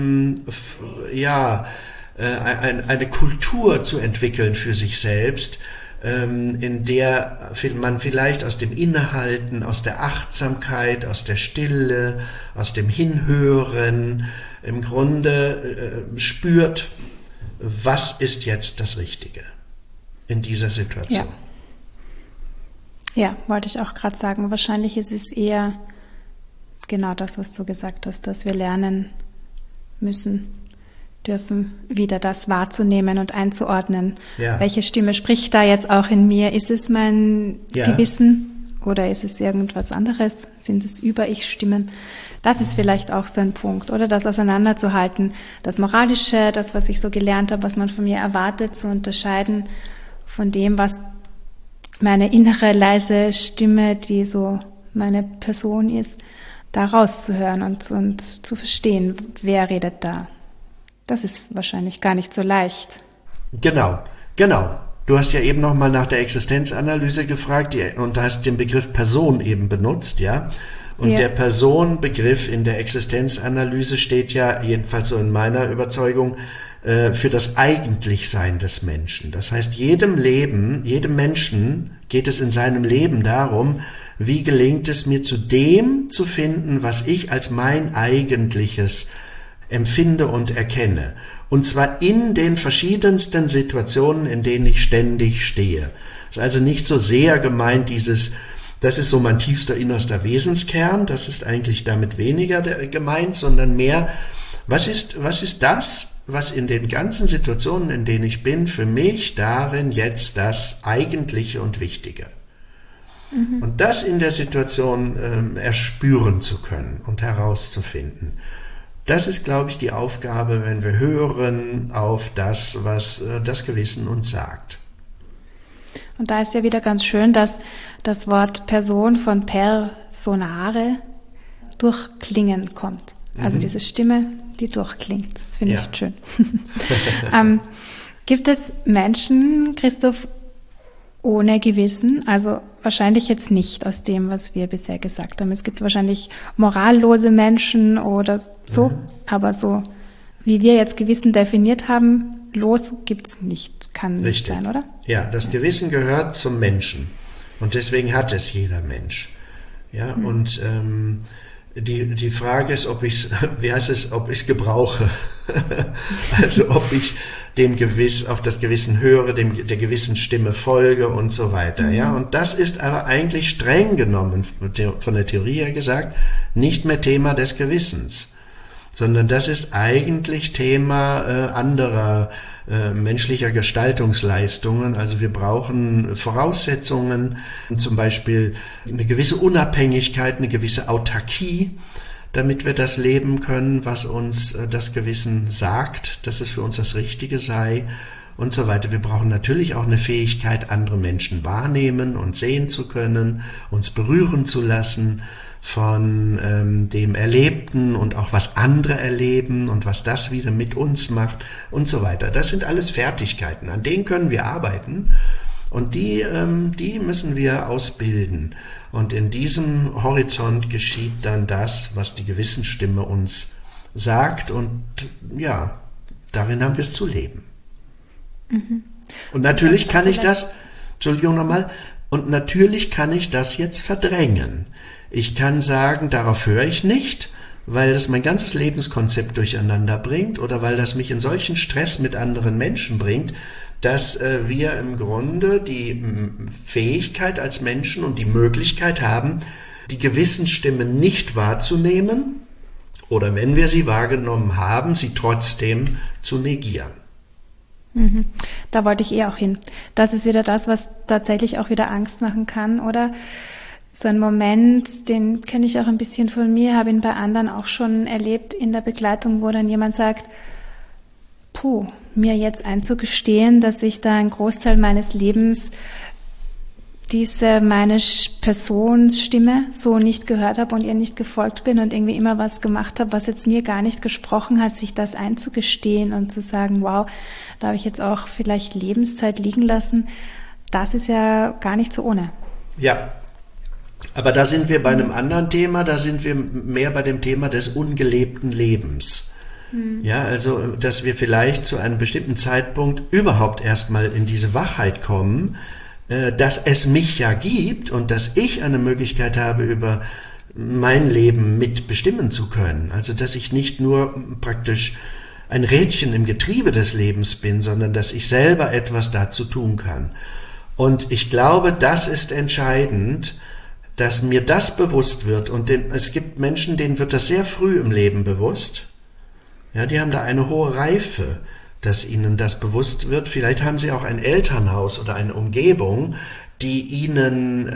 eine Kultur zu entwickeln für sich selbst, in der man vielleicht aus dem Innehalten, aus der Achtsamkeit, aus der Stille, aus dem Hinhören im Grunde spürt, was ist jetzt das Richtige in dieser Situation. Ja, wollte ich auch gerade sagen. Wahrscheinlich ist es eher genau das, was du gesagt hast, dass wir lernen müssen, dürfen, wieder das wahrzunehmen und einzuordnen. Ja. Welche Stimme spricht da jetzt auch in mir? Ist es mein Gewissen oder ist es irgendwas anderes? Sind es Über-Ich-Stimmen? Das ist vielleicht auch so ein Punkt, oder das auseinanderzuhalten, das Moralische, das, was ich so gelernt habe, was man von mir erwartet, zu unterscheiden von dem, was meine innere leise Stimme, die so meine Person ist, da rauszuhören und zu verstehen, wer redet da. Das ist wahrscheinlich gar nicht so leicht. Genau. Du hast ja eben nochmal nach der Existenzanalyse gefragt und hast den Begriff Person eben benutzt, ja? Und der Personenbegriff in der Existenzanalyse steht ja, jedenfalls so in meiner Überzeugung, für das Eigentlichsein des Menschen. Das heißt, jedem Menschen geht es in seinem Leben darum, wie gelingt es mir, zu dem zu finden, was ich als mein Eigentliches empfinde und erkenne. Und zwar in den verschiedensten Situationen, in denen ich ständig stehe. Es ist also nicht so sehr gemeint, das ist so mein tiefster, innerster Wesenskern, das ist eigentlich damit weniger gemeint, sondern mehr, was ist das, was in den ganzen Situationen, in denen ich bin, für mich darin jetzt das Eigentliche und Wichtige. Mhm. Und das in der Situation erspüren zu können und herauszufinden. Das ist, glaube ich, die Aufgabe, wenn wir hören auf das, was das Gewissen uns sagt. Und da ist ja wieder ganz schön, dass das Wort Person von personare durchklingen kommt. Also diese Stimme, die durchklingt. Das finde ich schön. Gibt es Menschen, Christoph, ohne Gewissen? Also wahrscheinlich jetzt nicht aus dem, was wir bisher gesagt haben. Es gibt wahrscheinlich morallose Menschen oder so, aber so, wie wir jetzt Gewissen definiert haben, los gibt's nicht, kann nicht sein, oder? Ja, das Gewissen gehört zum Menschen und deswegen hat es jeder Mensch. Ja, und die Frage ist, ob ich es gebrauche. Also ob ich auf das Gewissen höre, der Gewissensstimme folge und so weiter. Ja, und das ist aber eigentlich streng genommen, von der Theorie her gesagt, nicht mehr Thema des Gewissens. sondern das ist eigentlich Thema anderer menschlicher Gestaltungsleistungen. Also wir brauchen Voraussetzungen, zum Beispiel eine gewisse Unabhängigkeit, eine gewisse Autarkie, damit wir das leben können, was uns das Gewissen sagt, dass es für uns das Richtige sei und so weiter. Wir brauchen natürlich auch eine Fähigkeit, andere Menschen wahrnehmen und sehen zu können, uns berühren zu lassen von dem Erlebten und auch was andere erleben und was das wieder mit uns macht und so weiter. Das sind alles Fertigkeiten, an denen können wir arbeiten und die müssen wir ausbilden. Und in diesem Horizont geschieht dann das, was die Gewissensstimme uns sagt und ja, darin haben wir es zu leben. Mhm. Und natürlich kann ich das, Entschuldigung nochmal, und natürlich kann ich das jetzt verdrängen. Ich kann sagen, darauf höre ich nicht, weil das mein ganzes Lebenskonzept durcheinander bringt oder weil das mich in solchen Stress mit anderen Menschen bringt, dass wir im Grunde die Fähigkeit als Menschen und die Möglichkeit haben, die Gewissensstimme nicht wahrzunehmen oder wenn wir sie wahrgenommen haben, sie trotzdem zu negieren. Da wollte ich auch hin. Das ist wieder das, was tatsächlich auch wieder Angst machen kann, oder? So ein Moment, den kenne ich auch ein bisschen von mir, habe ihn bei anderen auch schon erlebt in der Begleitung, wo dann jemand sagt, mir jetzt einzugestehen, dass ich da einen Großteil meines Lebens meine Personsstimme so nicht gehört habe und ihr nicht gefolgt bin und irgendwie immer was gemacht habe, was jetzt mir gar nicht gesprochen hat, sich das einzugestehen und zu sagen, wow, da habe ich jetzt auch vielleicht Lebenszeit liegen lassen, das ist ja gar nicht so ohne. Ja, aber da sind wir bei einem anderen Thema, da sind wir mehr bei dem Thema des ungelebten Lebens. Ja, also, dass wir vielleicht zu einem bestimmten Zeitpunkt überhaupt erstmal in diese Wachheit kommen, dass es mich ja gibt und dass ich eine Möglichkeit habe, über mein Leben mitbestimmen zu können. Also, dass ich nicht nur praktisch ein Rädchen im Getriebe des Lebens bin, sondern dass ich selber etwas dazu tun kann. Und ich glaube, das ist entscheidend, dass mir das bewusst wird. Und es gibt Menschen, denen wird das sehr früh im Leben bewusst. Ja, die haben da eine hohe Reife, dass ihnen das bewusst wird. Vielleicht haben sie auch ein Elternhaus oder eine Umgebung, die ihnen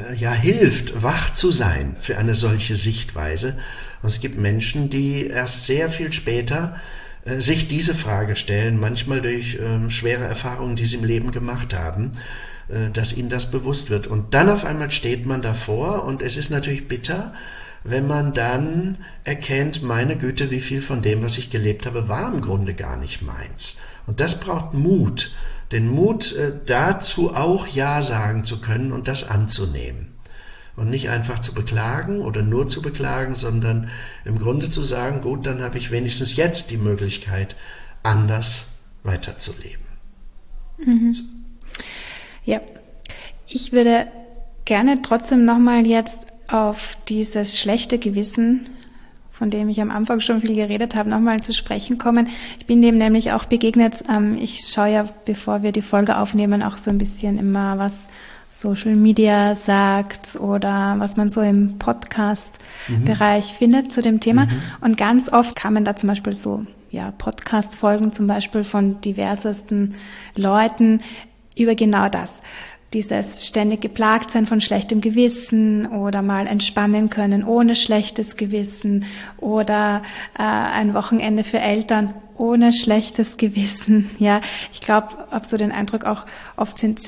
hilft, wach zu sein für eine solche Sichtweise. Und es gibt Menschen, die erst sehr viel später sich diese Frage stellen, manchmal durch schwere Erfahrungen, die sie im Leben gemacht haben, dass ihnen das bewusst wird. Und dann auf einmal steht man davor und es ist natürlich bitter, wenn man dann erkennt, meine Güte, wie viel von dem, was ich gelebt habe, war im Grunde gar nicht meins. Und das braucht Mut, den Mut dazu auch Ja sagen zu können und das anzunehmen. Und nicht einfach zu beklagen oder nur zu beklagen, sondern im Grunde zu sagen, gut, dann habe ich wenigstens jetzt die Möglichkeit, anders weiterzuleben. Mhm. So. Ja, ich würde gerne trotzdem nochmal jetzt auf dieses schlechte Gewissen, von dem ich am Anfang schon viel geredet habe, nochmal zu sprechen kommen. Ich bin dem nämlich auch begegnet. Ich schaue ja, bevor wir die Folge aufnehmen, auch so ein bisschen immer, was Social Media sagt oder was man so im Podcast-Bereich findet zu dem Thema. Und ganz oft kamen da zum Beispiel so Podcast-Folgen zum Beispiel von diversesten Leuten über genau das. Dieses ständig geplagt sein von schlechtem Gewissen oder mal entspannen können ohne schlechtes Gewissen oder ein Wochenende für Eltern ohne schlechtes Gewissen. Ja, ich glaube, habe so den Eindruck, auch oft sind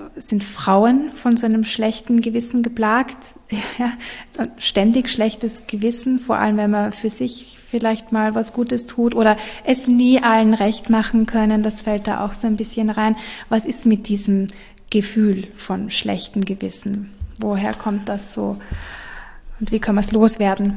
Frauen von so einem schlechten Gewissen geplagt. Ja, ständig schlechtes Gewissen, vor allem wenn man für sich vielleicht mal was Gutes tut oder es nie allen recht machen können. Das fällt da auch so ein bisschen rein. Was ist mit diesem Gefühl von schlechtem Gewissen? Woher kommt das so? Und wie kann man es loswerden?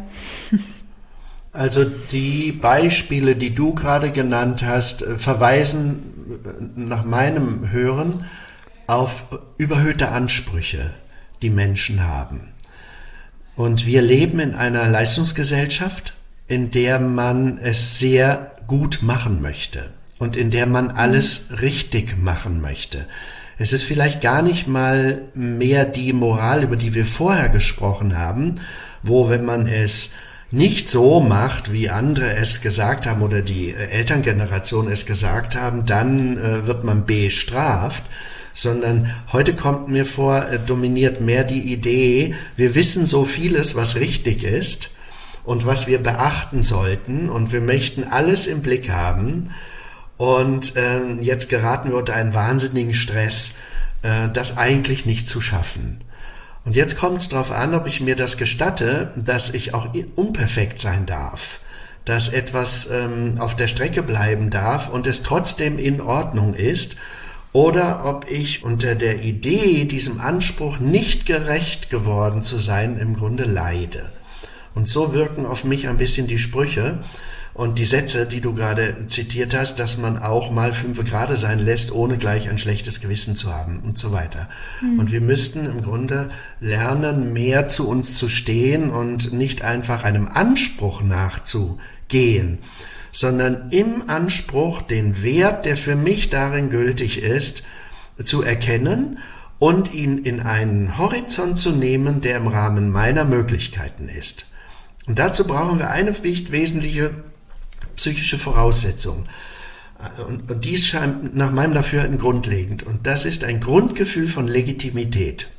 Also die Beispiele, die du gerade genannt hast, verweisen nach meinem Hören auf überhöhte Ansprüche, die Menschen haben. Und wir leben in einer Leistungsgesellschaft, in der man es sehr gut machen möchte und in der man alles richtig machen möchte. Es ist vielleicht gar nicht mal mehr die Moral, über die wir vorher gesprochen haben, wo, wenn man es nicht so macht, wie andere es gesagt haben oder die Elterngeneration es gesagt haben, dann wird man bestraft, sondern heute kommt mir vor, dominiert mehr die Idee, wir wissen so vieles, was richtig ist und was wir beachten sollten und wir möchten alles im Blick haben und jetzt geraten wir unter einen wahnsinnigen Stress, das eigentlich nicht zu schaffen. Und jetzt kommt es darauf an, ob ich mir das gestatte, dass ich auch unperfekt sein darf, dass etwas auf der Strecke bleiben darf und es trotzdem in Ordnung ist, oder ob ich unter der Idee, diesem Anspruch nicht gerecht geworden zu sein, im Grunde leide. Und so wirken auf mich ein bisschen die Sprüche und die Sätze, die du gerade zitiert hast, dass man auch mal 5 Grade sein lässt, ohne gleich ein schlechtes Gewissen zu haben und so weiter. Und wir müssten im Grunde lernen, mehr zu uns zu stehen und nicht einfach einem Anspruch nachzugehen, sondern im Anspruch den Wert, der für mich darin gültig ist, zu erkennen und ihn in einen Horizont zu nehmen, der im Rahmen meiner Möglichkeiten ist. Und dazu brauchen wir eine wesentliche psychische Voraussetzung. Und dies scheint nach meinem Dafürhalten grundlegend. Und das ist ein Grundgefühl von Legitimität.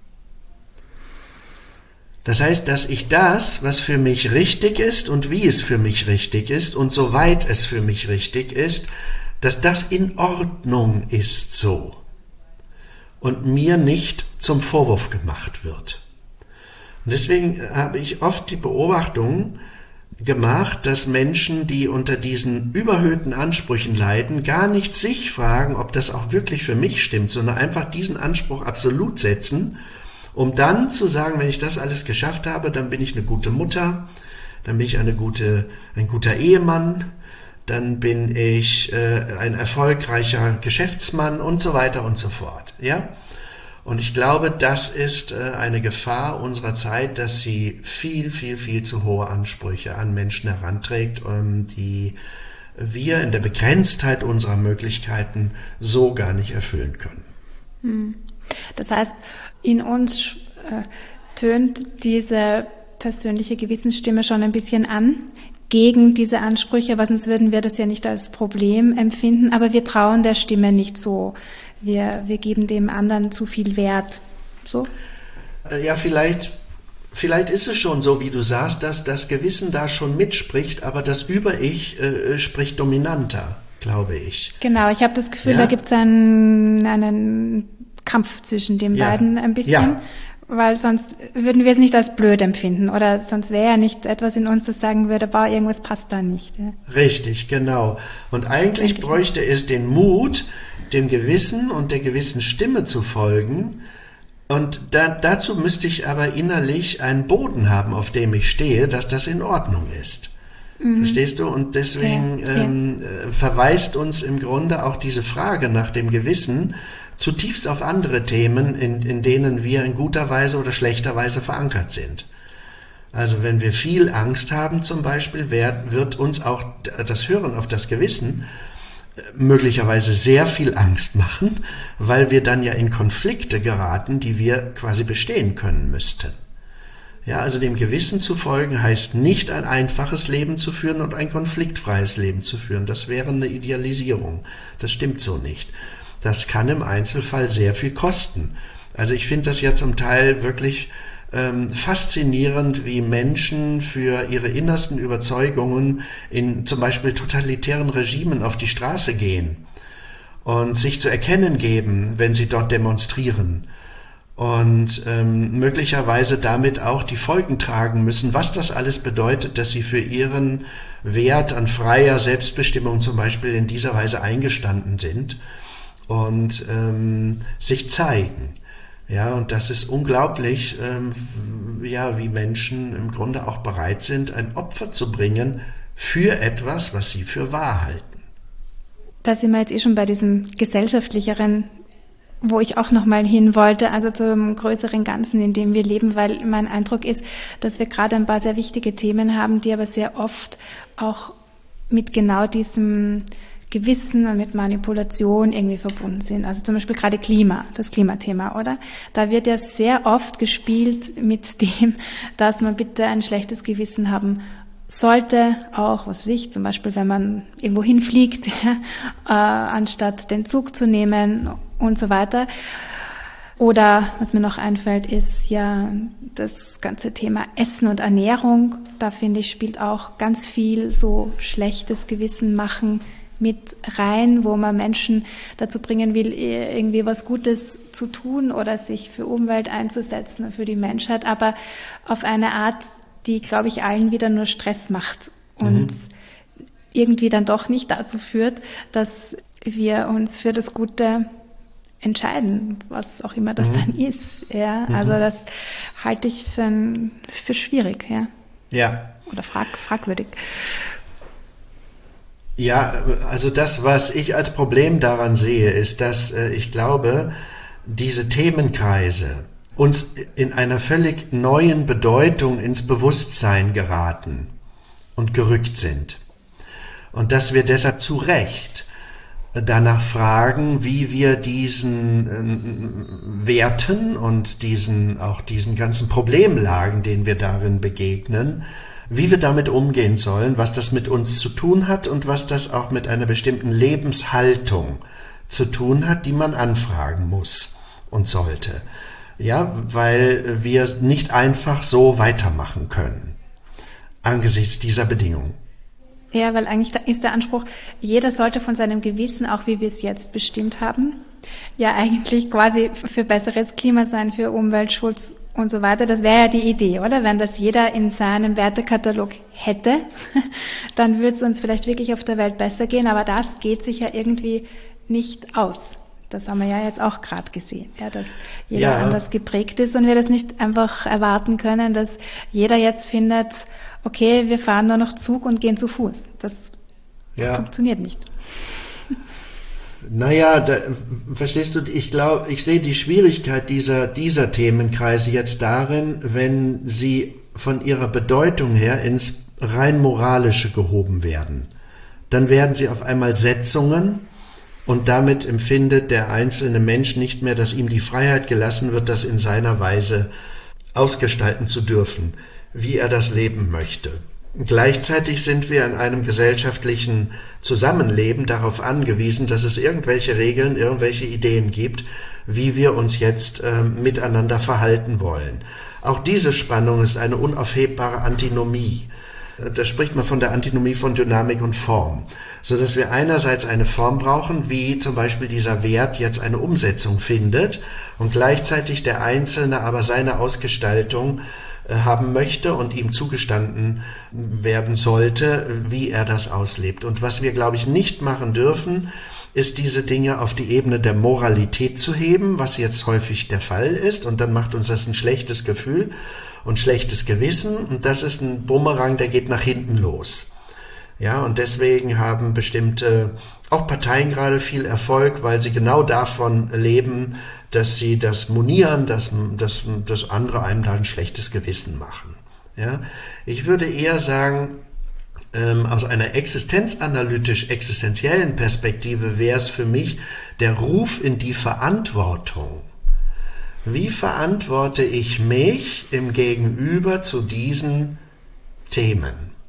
Das heißt, dass ich das, was für mich richtig ist und wie es für mich richtig ist und soweit es für mich richtig ist, dass das in Ordnung ist so und mir nicht zum Vorwurf gemacht wird. Und deswegen habe ich oft die Beobachtung gemacht, dass Menschen, die unter diesen überhöhten Ansprüchen leiden, gar nicht sich fragen, ob das auch wirklich für mich stimmt, sondern einfach diesen Anspruch absolut setzen, um dann zu sagen, wenn ich das alles geschafft habe, dann bin ich eine gute Mutter, dann bin ich ein guter Ehemann, dann bin ich ein erfolgreicher Geschäftsmann und so weiter und so fort. Ja? Und ich glaube, das ist eine Gefahr unserer Zeit, dass sie viel, viel, viel zu hohe Ansprüche an Menschen heranträgt, die wir in der Begrenztheit unserer Möglichkeiten so gar nicht erfüllen können. Das heißt, in uns tönt diese persönliche Gewissensstimme schon ein bisschen an gegen diese Ansprüche, weil sonst würden wir das ja nicht als Problem empfinden, aber wir trauen der Stimme nicht so. Wir geben dem anderen zu viel Wert. So? Ja, vielleicht ist es schon so, wie du sagst, dass das Gewissen da schon mitspricht, aber das Über-Ich spricht dominanter, glaube ich. Genau, ich habe das Gefühl, da gibt es einen Kampf zwischen den beiden ein bisschen, weil sonst würden wir es nicht als blöd empfinden oder sonst wäre ja nicht etwas in uns, das sagen würde, irgendwas passt da nicht. Ja. Richtig, genau. Und eigentlich bräuchte es den Mut, dem Gewissen und der gewissen Stimme zu folgen. Und dazu müsste ich aber innerlich einen Boden haben, auf dem ich stehe, dass das in Ordnung ist. Verstehst du? Und deswegen verweist uns im Grunde auch diese Frage nach dem Gewissen zutiefst auf andere Themen, in denen wir in guter Weise oder schlechter Weise verankert sind. Also wenn wir viel Angst haben zum Beispiel, wird uns auch das Hören auf das Gewissen möglicherweise sehr viel Angst machen, weil wir dann ja in Konflikte geraten, die wir quasi bestehen können müssten. Ja, also dem Gewissen zu folgen heißt nicht ein einfaches Leben zu führen und ein konfliktfreies Leben zu führen. Das wäre eine Idealisierung. Das stimmt so nicht. Das kann im Einzelfall sehr viel kosten. Also ich finde das ja zum Teil wirklich faszinierend, wie Menschen für ihre innersten Überzeugungen in zum Beispiel totalitären Regimen auf die Straße gehen und sich zu erkennen geben, wenn sie dort demonstrieren und möglicherweise damit auch die Folgen tragen müssen, was das alles bedeutet, dass sie für ihren Wert an freier Selbstbestimmung zum Beispiel in dieser Weise eingestanden sind und sich zeigen. Ja, und das ist unglaublich, wie Menschen im Grunde auch bereit sind, ein Opfer zu bringen für etwas, was sie für wahr halten. Da sind wir jetzt schon bei diesem gesellschaftlicheren, wo ich auch nochmal hin wollte, also zum größeren Ganzen, in dem wir leben, weil mein Eindruck ist, dass wir gerade ein paar sehr wichtige Themen haben, die aber sehr oft auch mit genau diesem Gewissen und mit Manipulation irgendwie verbunden sind. Also zum Beispiel gerade das Klimathema, oder? Da wird ja sehr oft gespielt mit dem, dass man bitte ein schlechtes Gewissen haben sollte, auch, was weiß ich, zum Beispiel, wenn man irgendwo hinfliegt, anstatt den Zug zu nehmen und so weiter. Oder was mir noch einfällt, ist ja das ganze Thema Essen und Ernährung. Da finde ich, spielt auch ganz viel so schlechtes Gewissen machen mit rein, wo man Menschen dazu bringen will, irgendwie was Gutes zu tun oder sich für Umwelt einzusetzen, für die Menschheit, aber auf eine Art, die, glaube ich, allen wieder nur Stress macht und irgendwie dann doch nicht dazu führt, dass wir uns für das Gute entscheiden, was auch immer das dann ist. Ja? Also das halte ich für schwierig. Ja. Ja. Oder fragwürdig. Ja, also das, was ich als Problem daran sehe, ist, dass ich glaube, diese Themenkreise uns in einer völlig neuen Bedeutung ins Bewusstsein geraten und gerückt sind. Und dass wir deshalb zu Recht danach fragen, wie wir diesen Werten und diesen ganzen Problemlagen, denen wir darin begegnen, wie wir damit umgehen sollen, was das mit uns zu tun hat und was das auch mit einer bestimmten Lebenshaltung zu tun hat, die man anfragen muss und sollte. Ja, weil wir nicht einfach so weitermachen können, angesichts dieser Bedingungen. Ja, weil eigentlich ist der Anspruch, jeder sollte von seinem Gewissen, auch wie wir es jetzt bestimmt haben, ja eigentlich quasi für besseres Klima sein, für Umweltschutz und so weiter. Das wäre ja die Idee, oder? Wenn das jeder in seinem Wertekatalog hätte, dann würde es uns vielleicht wirklich auf der Welt besser gehen, aber das geht sich ja irgendwie nicht aus. Das haben wir ja jetzt auch gerade gesehen, ja, dass jeder anders geprägt ist und wir das nicht einfach erwarten können, dass jeder jetzt findet, okay, wir fahren nur noch Zug und gehen zu Fuß. Das funktioniert nicht. Naja, verstehst du, ich glaube, ich sehe die Schwierigkeit dieser Themenkreise jetzt darin, wenn sie von ihrer Bedeutung her ins rein moralische gehoben werden. Dann werden sie auf einmal Setzungen und damit empfindet der einzelne Mensch nicht mehr, dass ihm die Freiheit gelassen wird, das in seiner Weise ausgestalten zu dürfen, wie er das leben möchte. Gleichzeitig sind wir in einem gesellschaftlichen Zusammenleben darauf angewiesen, dass es irgendwelche Regeln, irgendwelche Ideen gibt, wie wir uns jetzt miteinander verhalten wollen. Auch diese Spannung ist eine unaufhebbare Antinomie. Da spricht man von der Antinomie von Dynamik und Form, so dass wir einerseits eine Form brauchen, wie zum Beispiel dieser Wert jetzt eine Umsetzung findet und gleichzeitig der Einzelne aber seine Ausgestaltung haben möchte und ihm zugestanden werden sollte, wie er das auslebt. Und was wir, glaube ich, nicht machen dürfen, ist diese Dinge auf die Ebene der Moralität zu heben, was jetzt häufig der Fall ist, und dann macht uns das ein schlechtes Gefühl und schlechtes Gewissen, und das ist ein Bumerang, der geht nach hinten los. Ja, und deswegen haben bestimmte, auch Parteien gerade viel Erfolg, weil sie genau davon leben, dass sie das monieren, dass andere einem da ein schlechtes Gewissen machen. Ja, ich würde eher sagen, aus einer existenziellen Perspektive wäre es für mich der Ruf in die Verantwortung. Wie verantworte ich mich im Gegenüber zu diesen Themen?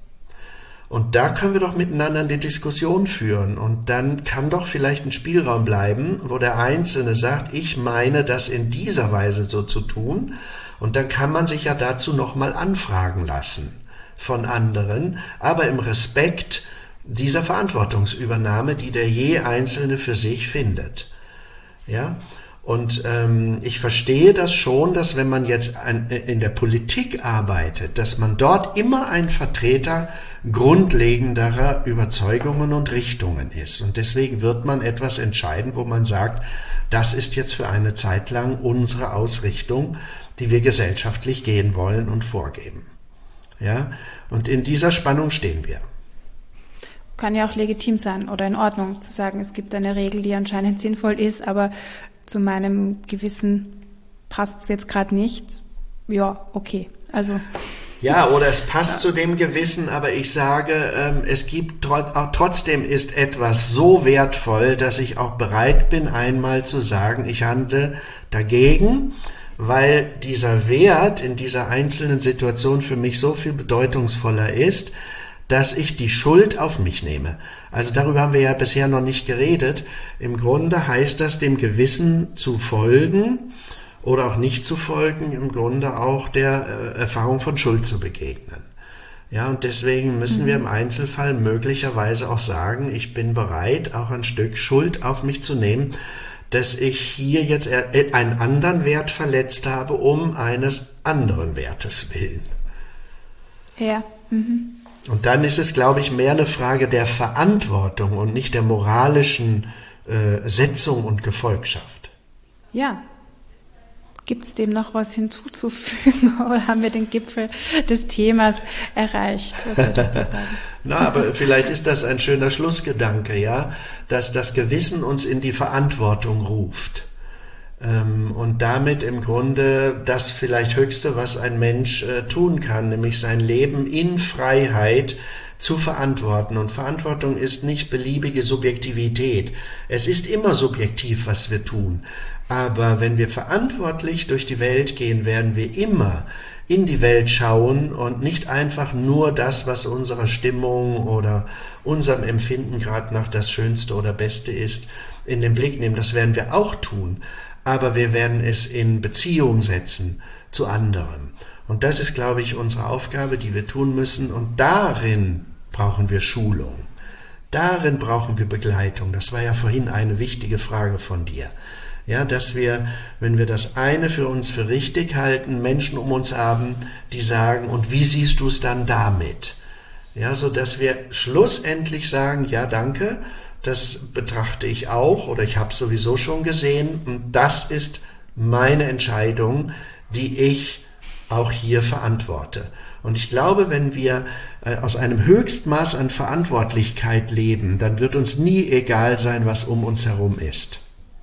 Und da können wir doch miteinander eine Diskussion führen und dann kann doch vielleicht ein Spielraum bleiben, wo der Einzelne sagt, ich meine, das in dieser Weise so zu tun, und dann kann man sich ja dazu nochmal anfragen lassen von anderen, aber im Respekt dieser Verantwortungsübernahme, die der je Einzelne für sich findet. Ja? Und ich verstehe das schon, dass wenn man jetzt in der Politik arbeitet, dass man dort immer ein Vertreter grundlegenderer Überzeugungen und Richtungen ist. Und deswegen wird man etwas entscheiden, wo man sagt, das ist jetzt für eine Zeit lang unsere Ausrichtung, die wir gesellschaftlich gehen wollen und vorgeben. Ja? Und in dieser Spannung stehen wir. Kann ja auch legitim sein oder in Ordnung zu sagen, es gibt eine Regel, die anscheinend sinnvoll ist, aber zu meinem Gewissen passt es jetzt gerade nicht. Ja, okay. Also Ja, oder es passt zu dem Gewissen, aber ich sage, es gibt trotzdem ist etwas so wertvoll, dass ich auch bereit bin, einmal zu sagen, ich handle dagegen, weil dieser Wert in dieser einzelnen Situation für mich so viel bedeutungsvoller ist, dass ich die Schuld auf mich nehme. Also darüber haben wir ja bisher noch nicht geredet. Im Grunde heißt das, dem Gewissen zu folgen oder auch nicht zu folgen, im Grunde auch der Erfahrung von Schuld zu begegnen. Ja, und deswegen müssen wir im Einzelfall möglicherweise auch sagen, ich bin bereit, auch ein Stück Schuld auf mich zu nehmen, dass ich hier jetzt einen anderen Wert verletzt habe, um eines anderen Wertes willen. Ja. Und dann ist es, glaube ich, mehr eine Frage der Verantwortung und nicht der moralischen Setzung und Gefolgschaft. Ja. Gibt es dem noch was hinzuzufügen oder haben wir den Gipfel des Themas erreicht? Was würdest du sagen? Na, aber vielleicht ist das ein schöner Schlussgedanke, ja, dass das Gewissen uns in die Verantwortung ruft. Und damit im Grunde das vielleicht Höchste, was ein Mensch tun kann, nämlich sein Leben in Freiheit zu verantworten. Und Verantwortung ist nicht beliebige Subjektivität. Es ist immer subjektiv, was wir tun. Aber wenn wir verantwortlich durch die Welt gehen, werden wir immer in die Welt schauen und nicht einfach nur das, was unserer Stimmung oder unserem Empfinden gerade nach das Schönste oder Beste ist, in den Blick nehmen. Das werden wir auch tun. Aber wir werden es in Beziehung setzen zu anderen. Und das ist, glaube ich, unsere Aufgabe, die wir tun müssen. Und darin brauchen wir Schulung. Darin brauchen wir Begleitung. Das war ja vorhin eine wichtige Frage von dir. Ja, dass wir, wenn wir das eine für uns für richtig halten, Menschen um uns haben, die sagen, und wie siehst du es dann damit? Ja, so dass wir schlussendlich sagen, ja, danke, das betrachte ich auch oder ich habe es sowieso schon gesehen und das ist meine Entscheidung, die ich auch hier verantworte. Und ich glaube, wenn wir aus einem Höchstmaß an Verantwortlichkeit leben, dann wird uns nie egal sein, was um uns herum ist.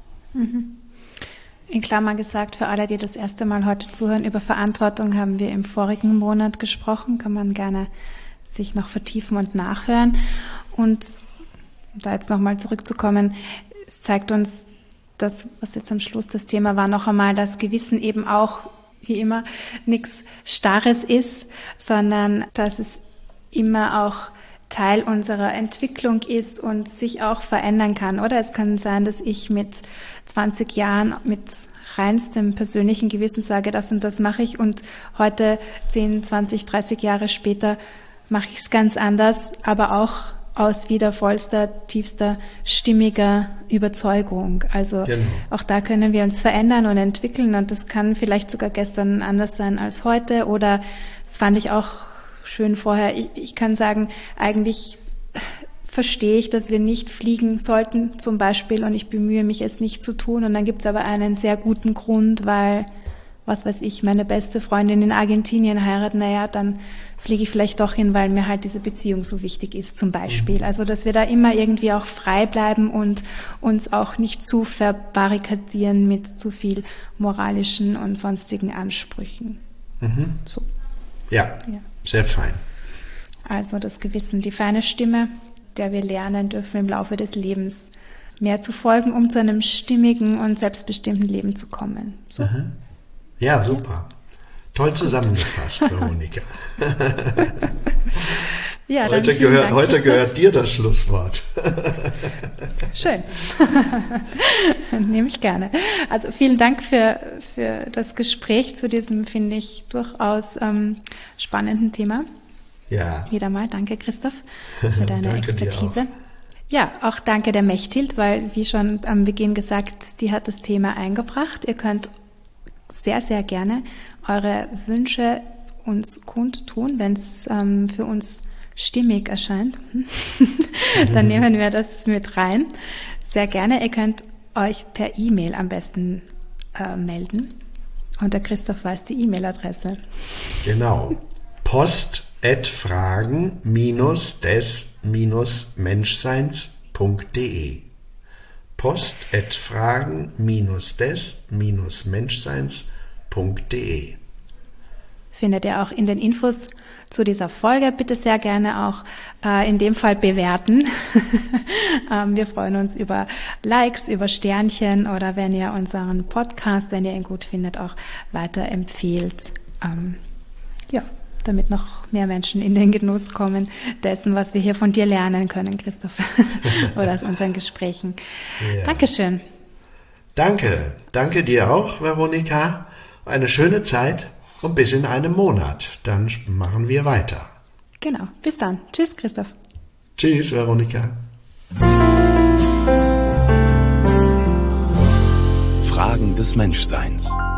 In Klammer gesagt, für alle, die das erste Mal heute zuhören, über Verantwortung haben wir im vorigen Monat gesprochen, kann man gerne sich noch vertiefen und nachhören. Und da jetzt nochmal zurückzukommen, es zeigt uns, das, was jetzt am Schluss das Thema war, noch einmal, dass Gewissen eben auch, wie immer, nichts Starres ist, sondern dass es immer auch Teil unserer Entwicklung ist und sich auch verändern kann. Oder es kann sein, dass ich mit 20 Jahren mit reinstem persönlichen Gewissen sage, das und das mache ich und heute 10, 20, 30 Jahre später mache ich es ganz anders, aber auch aus wieder vollster, tiefster, stimmiger Überzeugung. Also Auch da können wir uns verändern und entwickeln und das kann vielleicht sogar gestern anders sein als heute oder das fand ich auch schön vorher. Ich kann sagen, eigentlich verstehe ich, dass wir nicht fliegen sollten zum Beispiel und ich bemühe mich, es nicht zu tun und dann gibt es aber einen sehr guten Grund, weil, was weiß ich, meine beste Freundin in Argentinien heiratet, naja, dann fliege ich vielleicht doch hin, weil mir halt diese Beziehung so wichtig ist zum Beispiel. Also, dass wir da immer irgendwie auch frei bleiben und uns auch nicht zu verbarrikadieren mit zu viel moralischen und sonstigen Ansprüchen. So. Ja, sehr fein. Also das Gewissen, die feine Stimme, der wir lernen dürfen im Laufe des Lebens, mehr zu folgen, um zu einem stimmigen und selbstbestimmten Leben zu kommen. So. Ja, super. Toll zusammengefasst, Veronika. Ja, heute gehört dir das Schlusswort. Schön. Nehme ich gerne. Also vielen Dank für das Gespräch zu diesem, finde ich, durchaus spannenden Thema. Ja. Wieder mal. Danke, Christoph, für deine Expertise. Ja, auch danke der Mechthild, weil, wie schon am Beginn gesagt, die hat das Thema eingebracht. Ihr könnt sehr, sehr gerne eure Wünsche uns kundtun, wenn es für uns stimmig erscheint. Dann nehmen wir das mit rein. Sehr gerne. Ihr könnt euch per E-Mail am besten melden. Und der Christoph weiß die E-Mail-Adresse. Genau. post@fragen-des-menschseins.de post@fragen-des-menschseins.de findet ihr auch in den Infos zu dieser Folge. Bitte sehr gerne auch in dem Fall bewerten. Wir freuen uns über Likes, über Sternchen oder wenn ihr unseren Podcast, wenn ihr ihn gut findet, auch weiterempfehlt. Damit noch mehr Menschen in den Genuss kommen dessen, was wir hier von dir lernen können, Christoph, oder aus unseren Gesprächen. Ja. Dankeschön. Danke dir auch, Veronika. Eine schöne Zeit und bis in einem Monat. Dann machen wir weiter. Genau, bis dann. Tschüss, Christoph. Tschüss, Veronika. Fragen des Menschseins.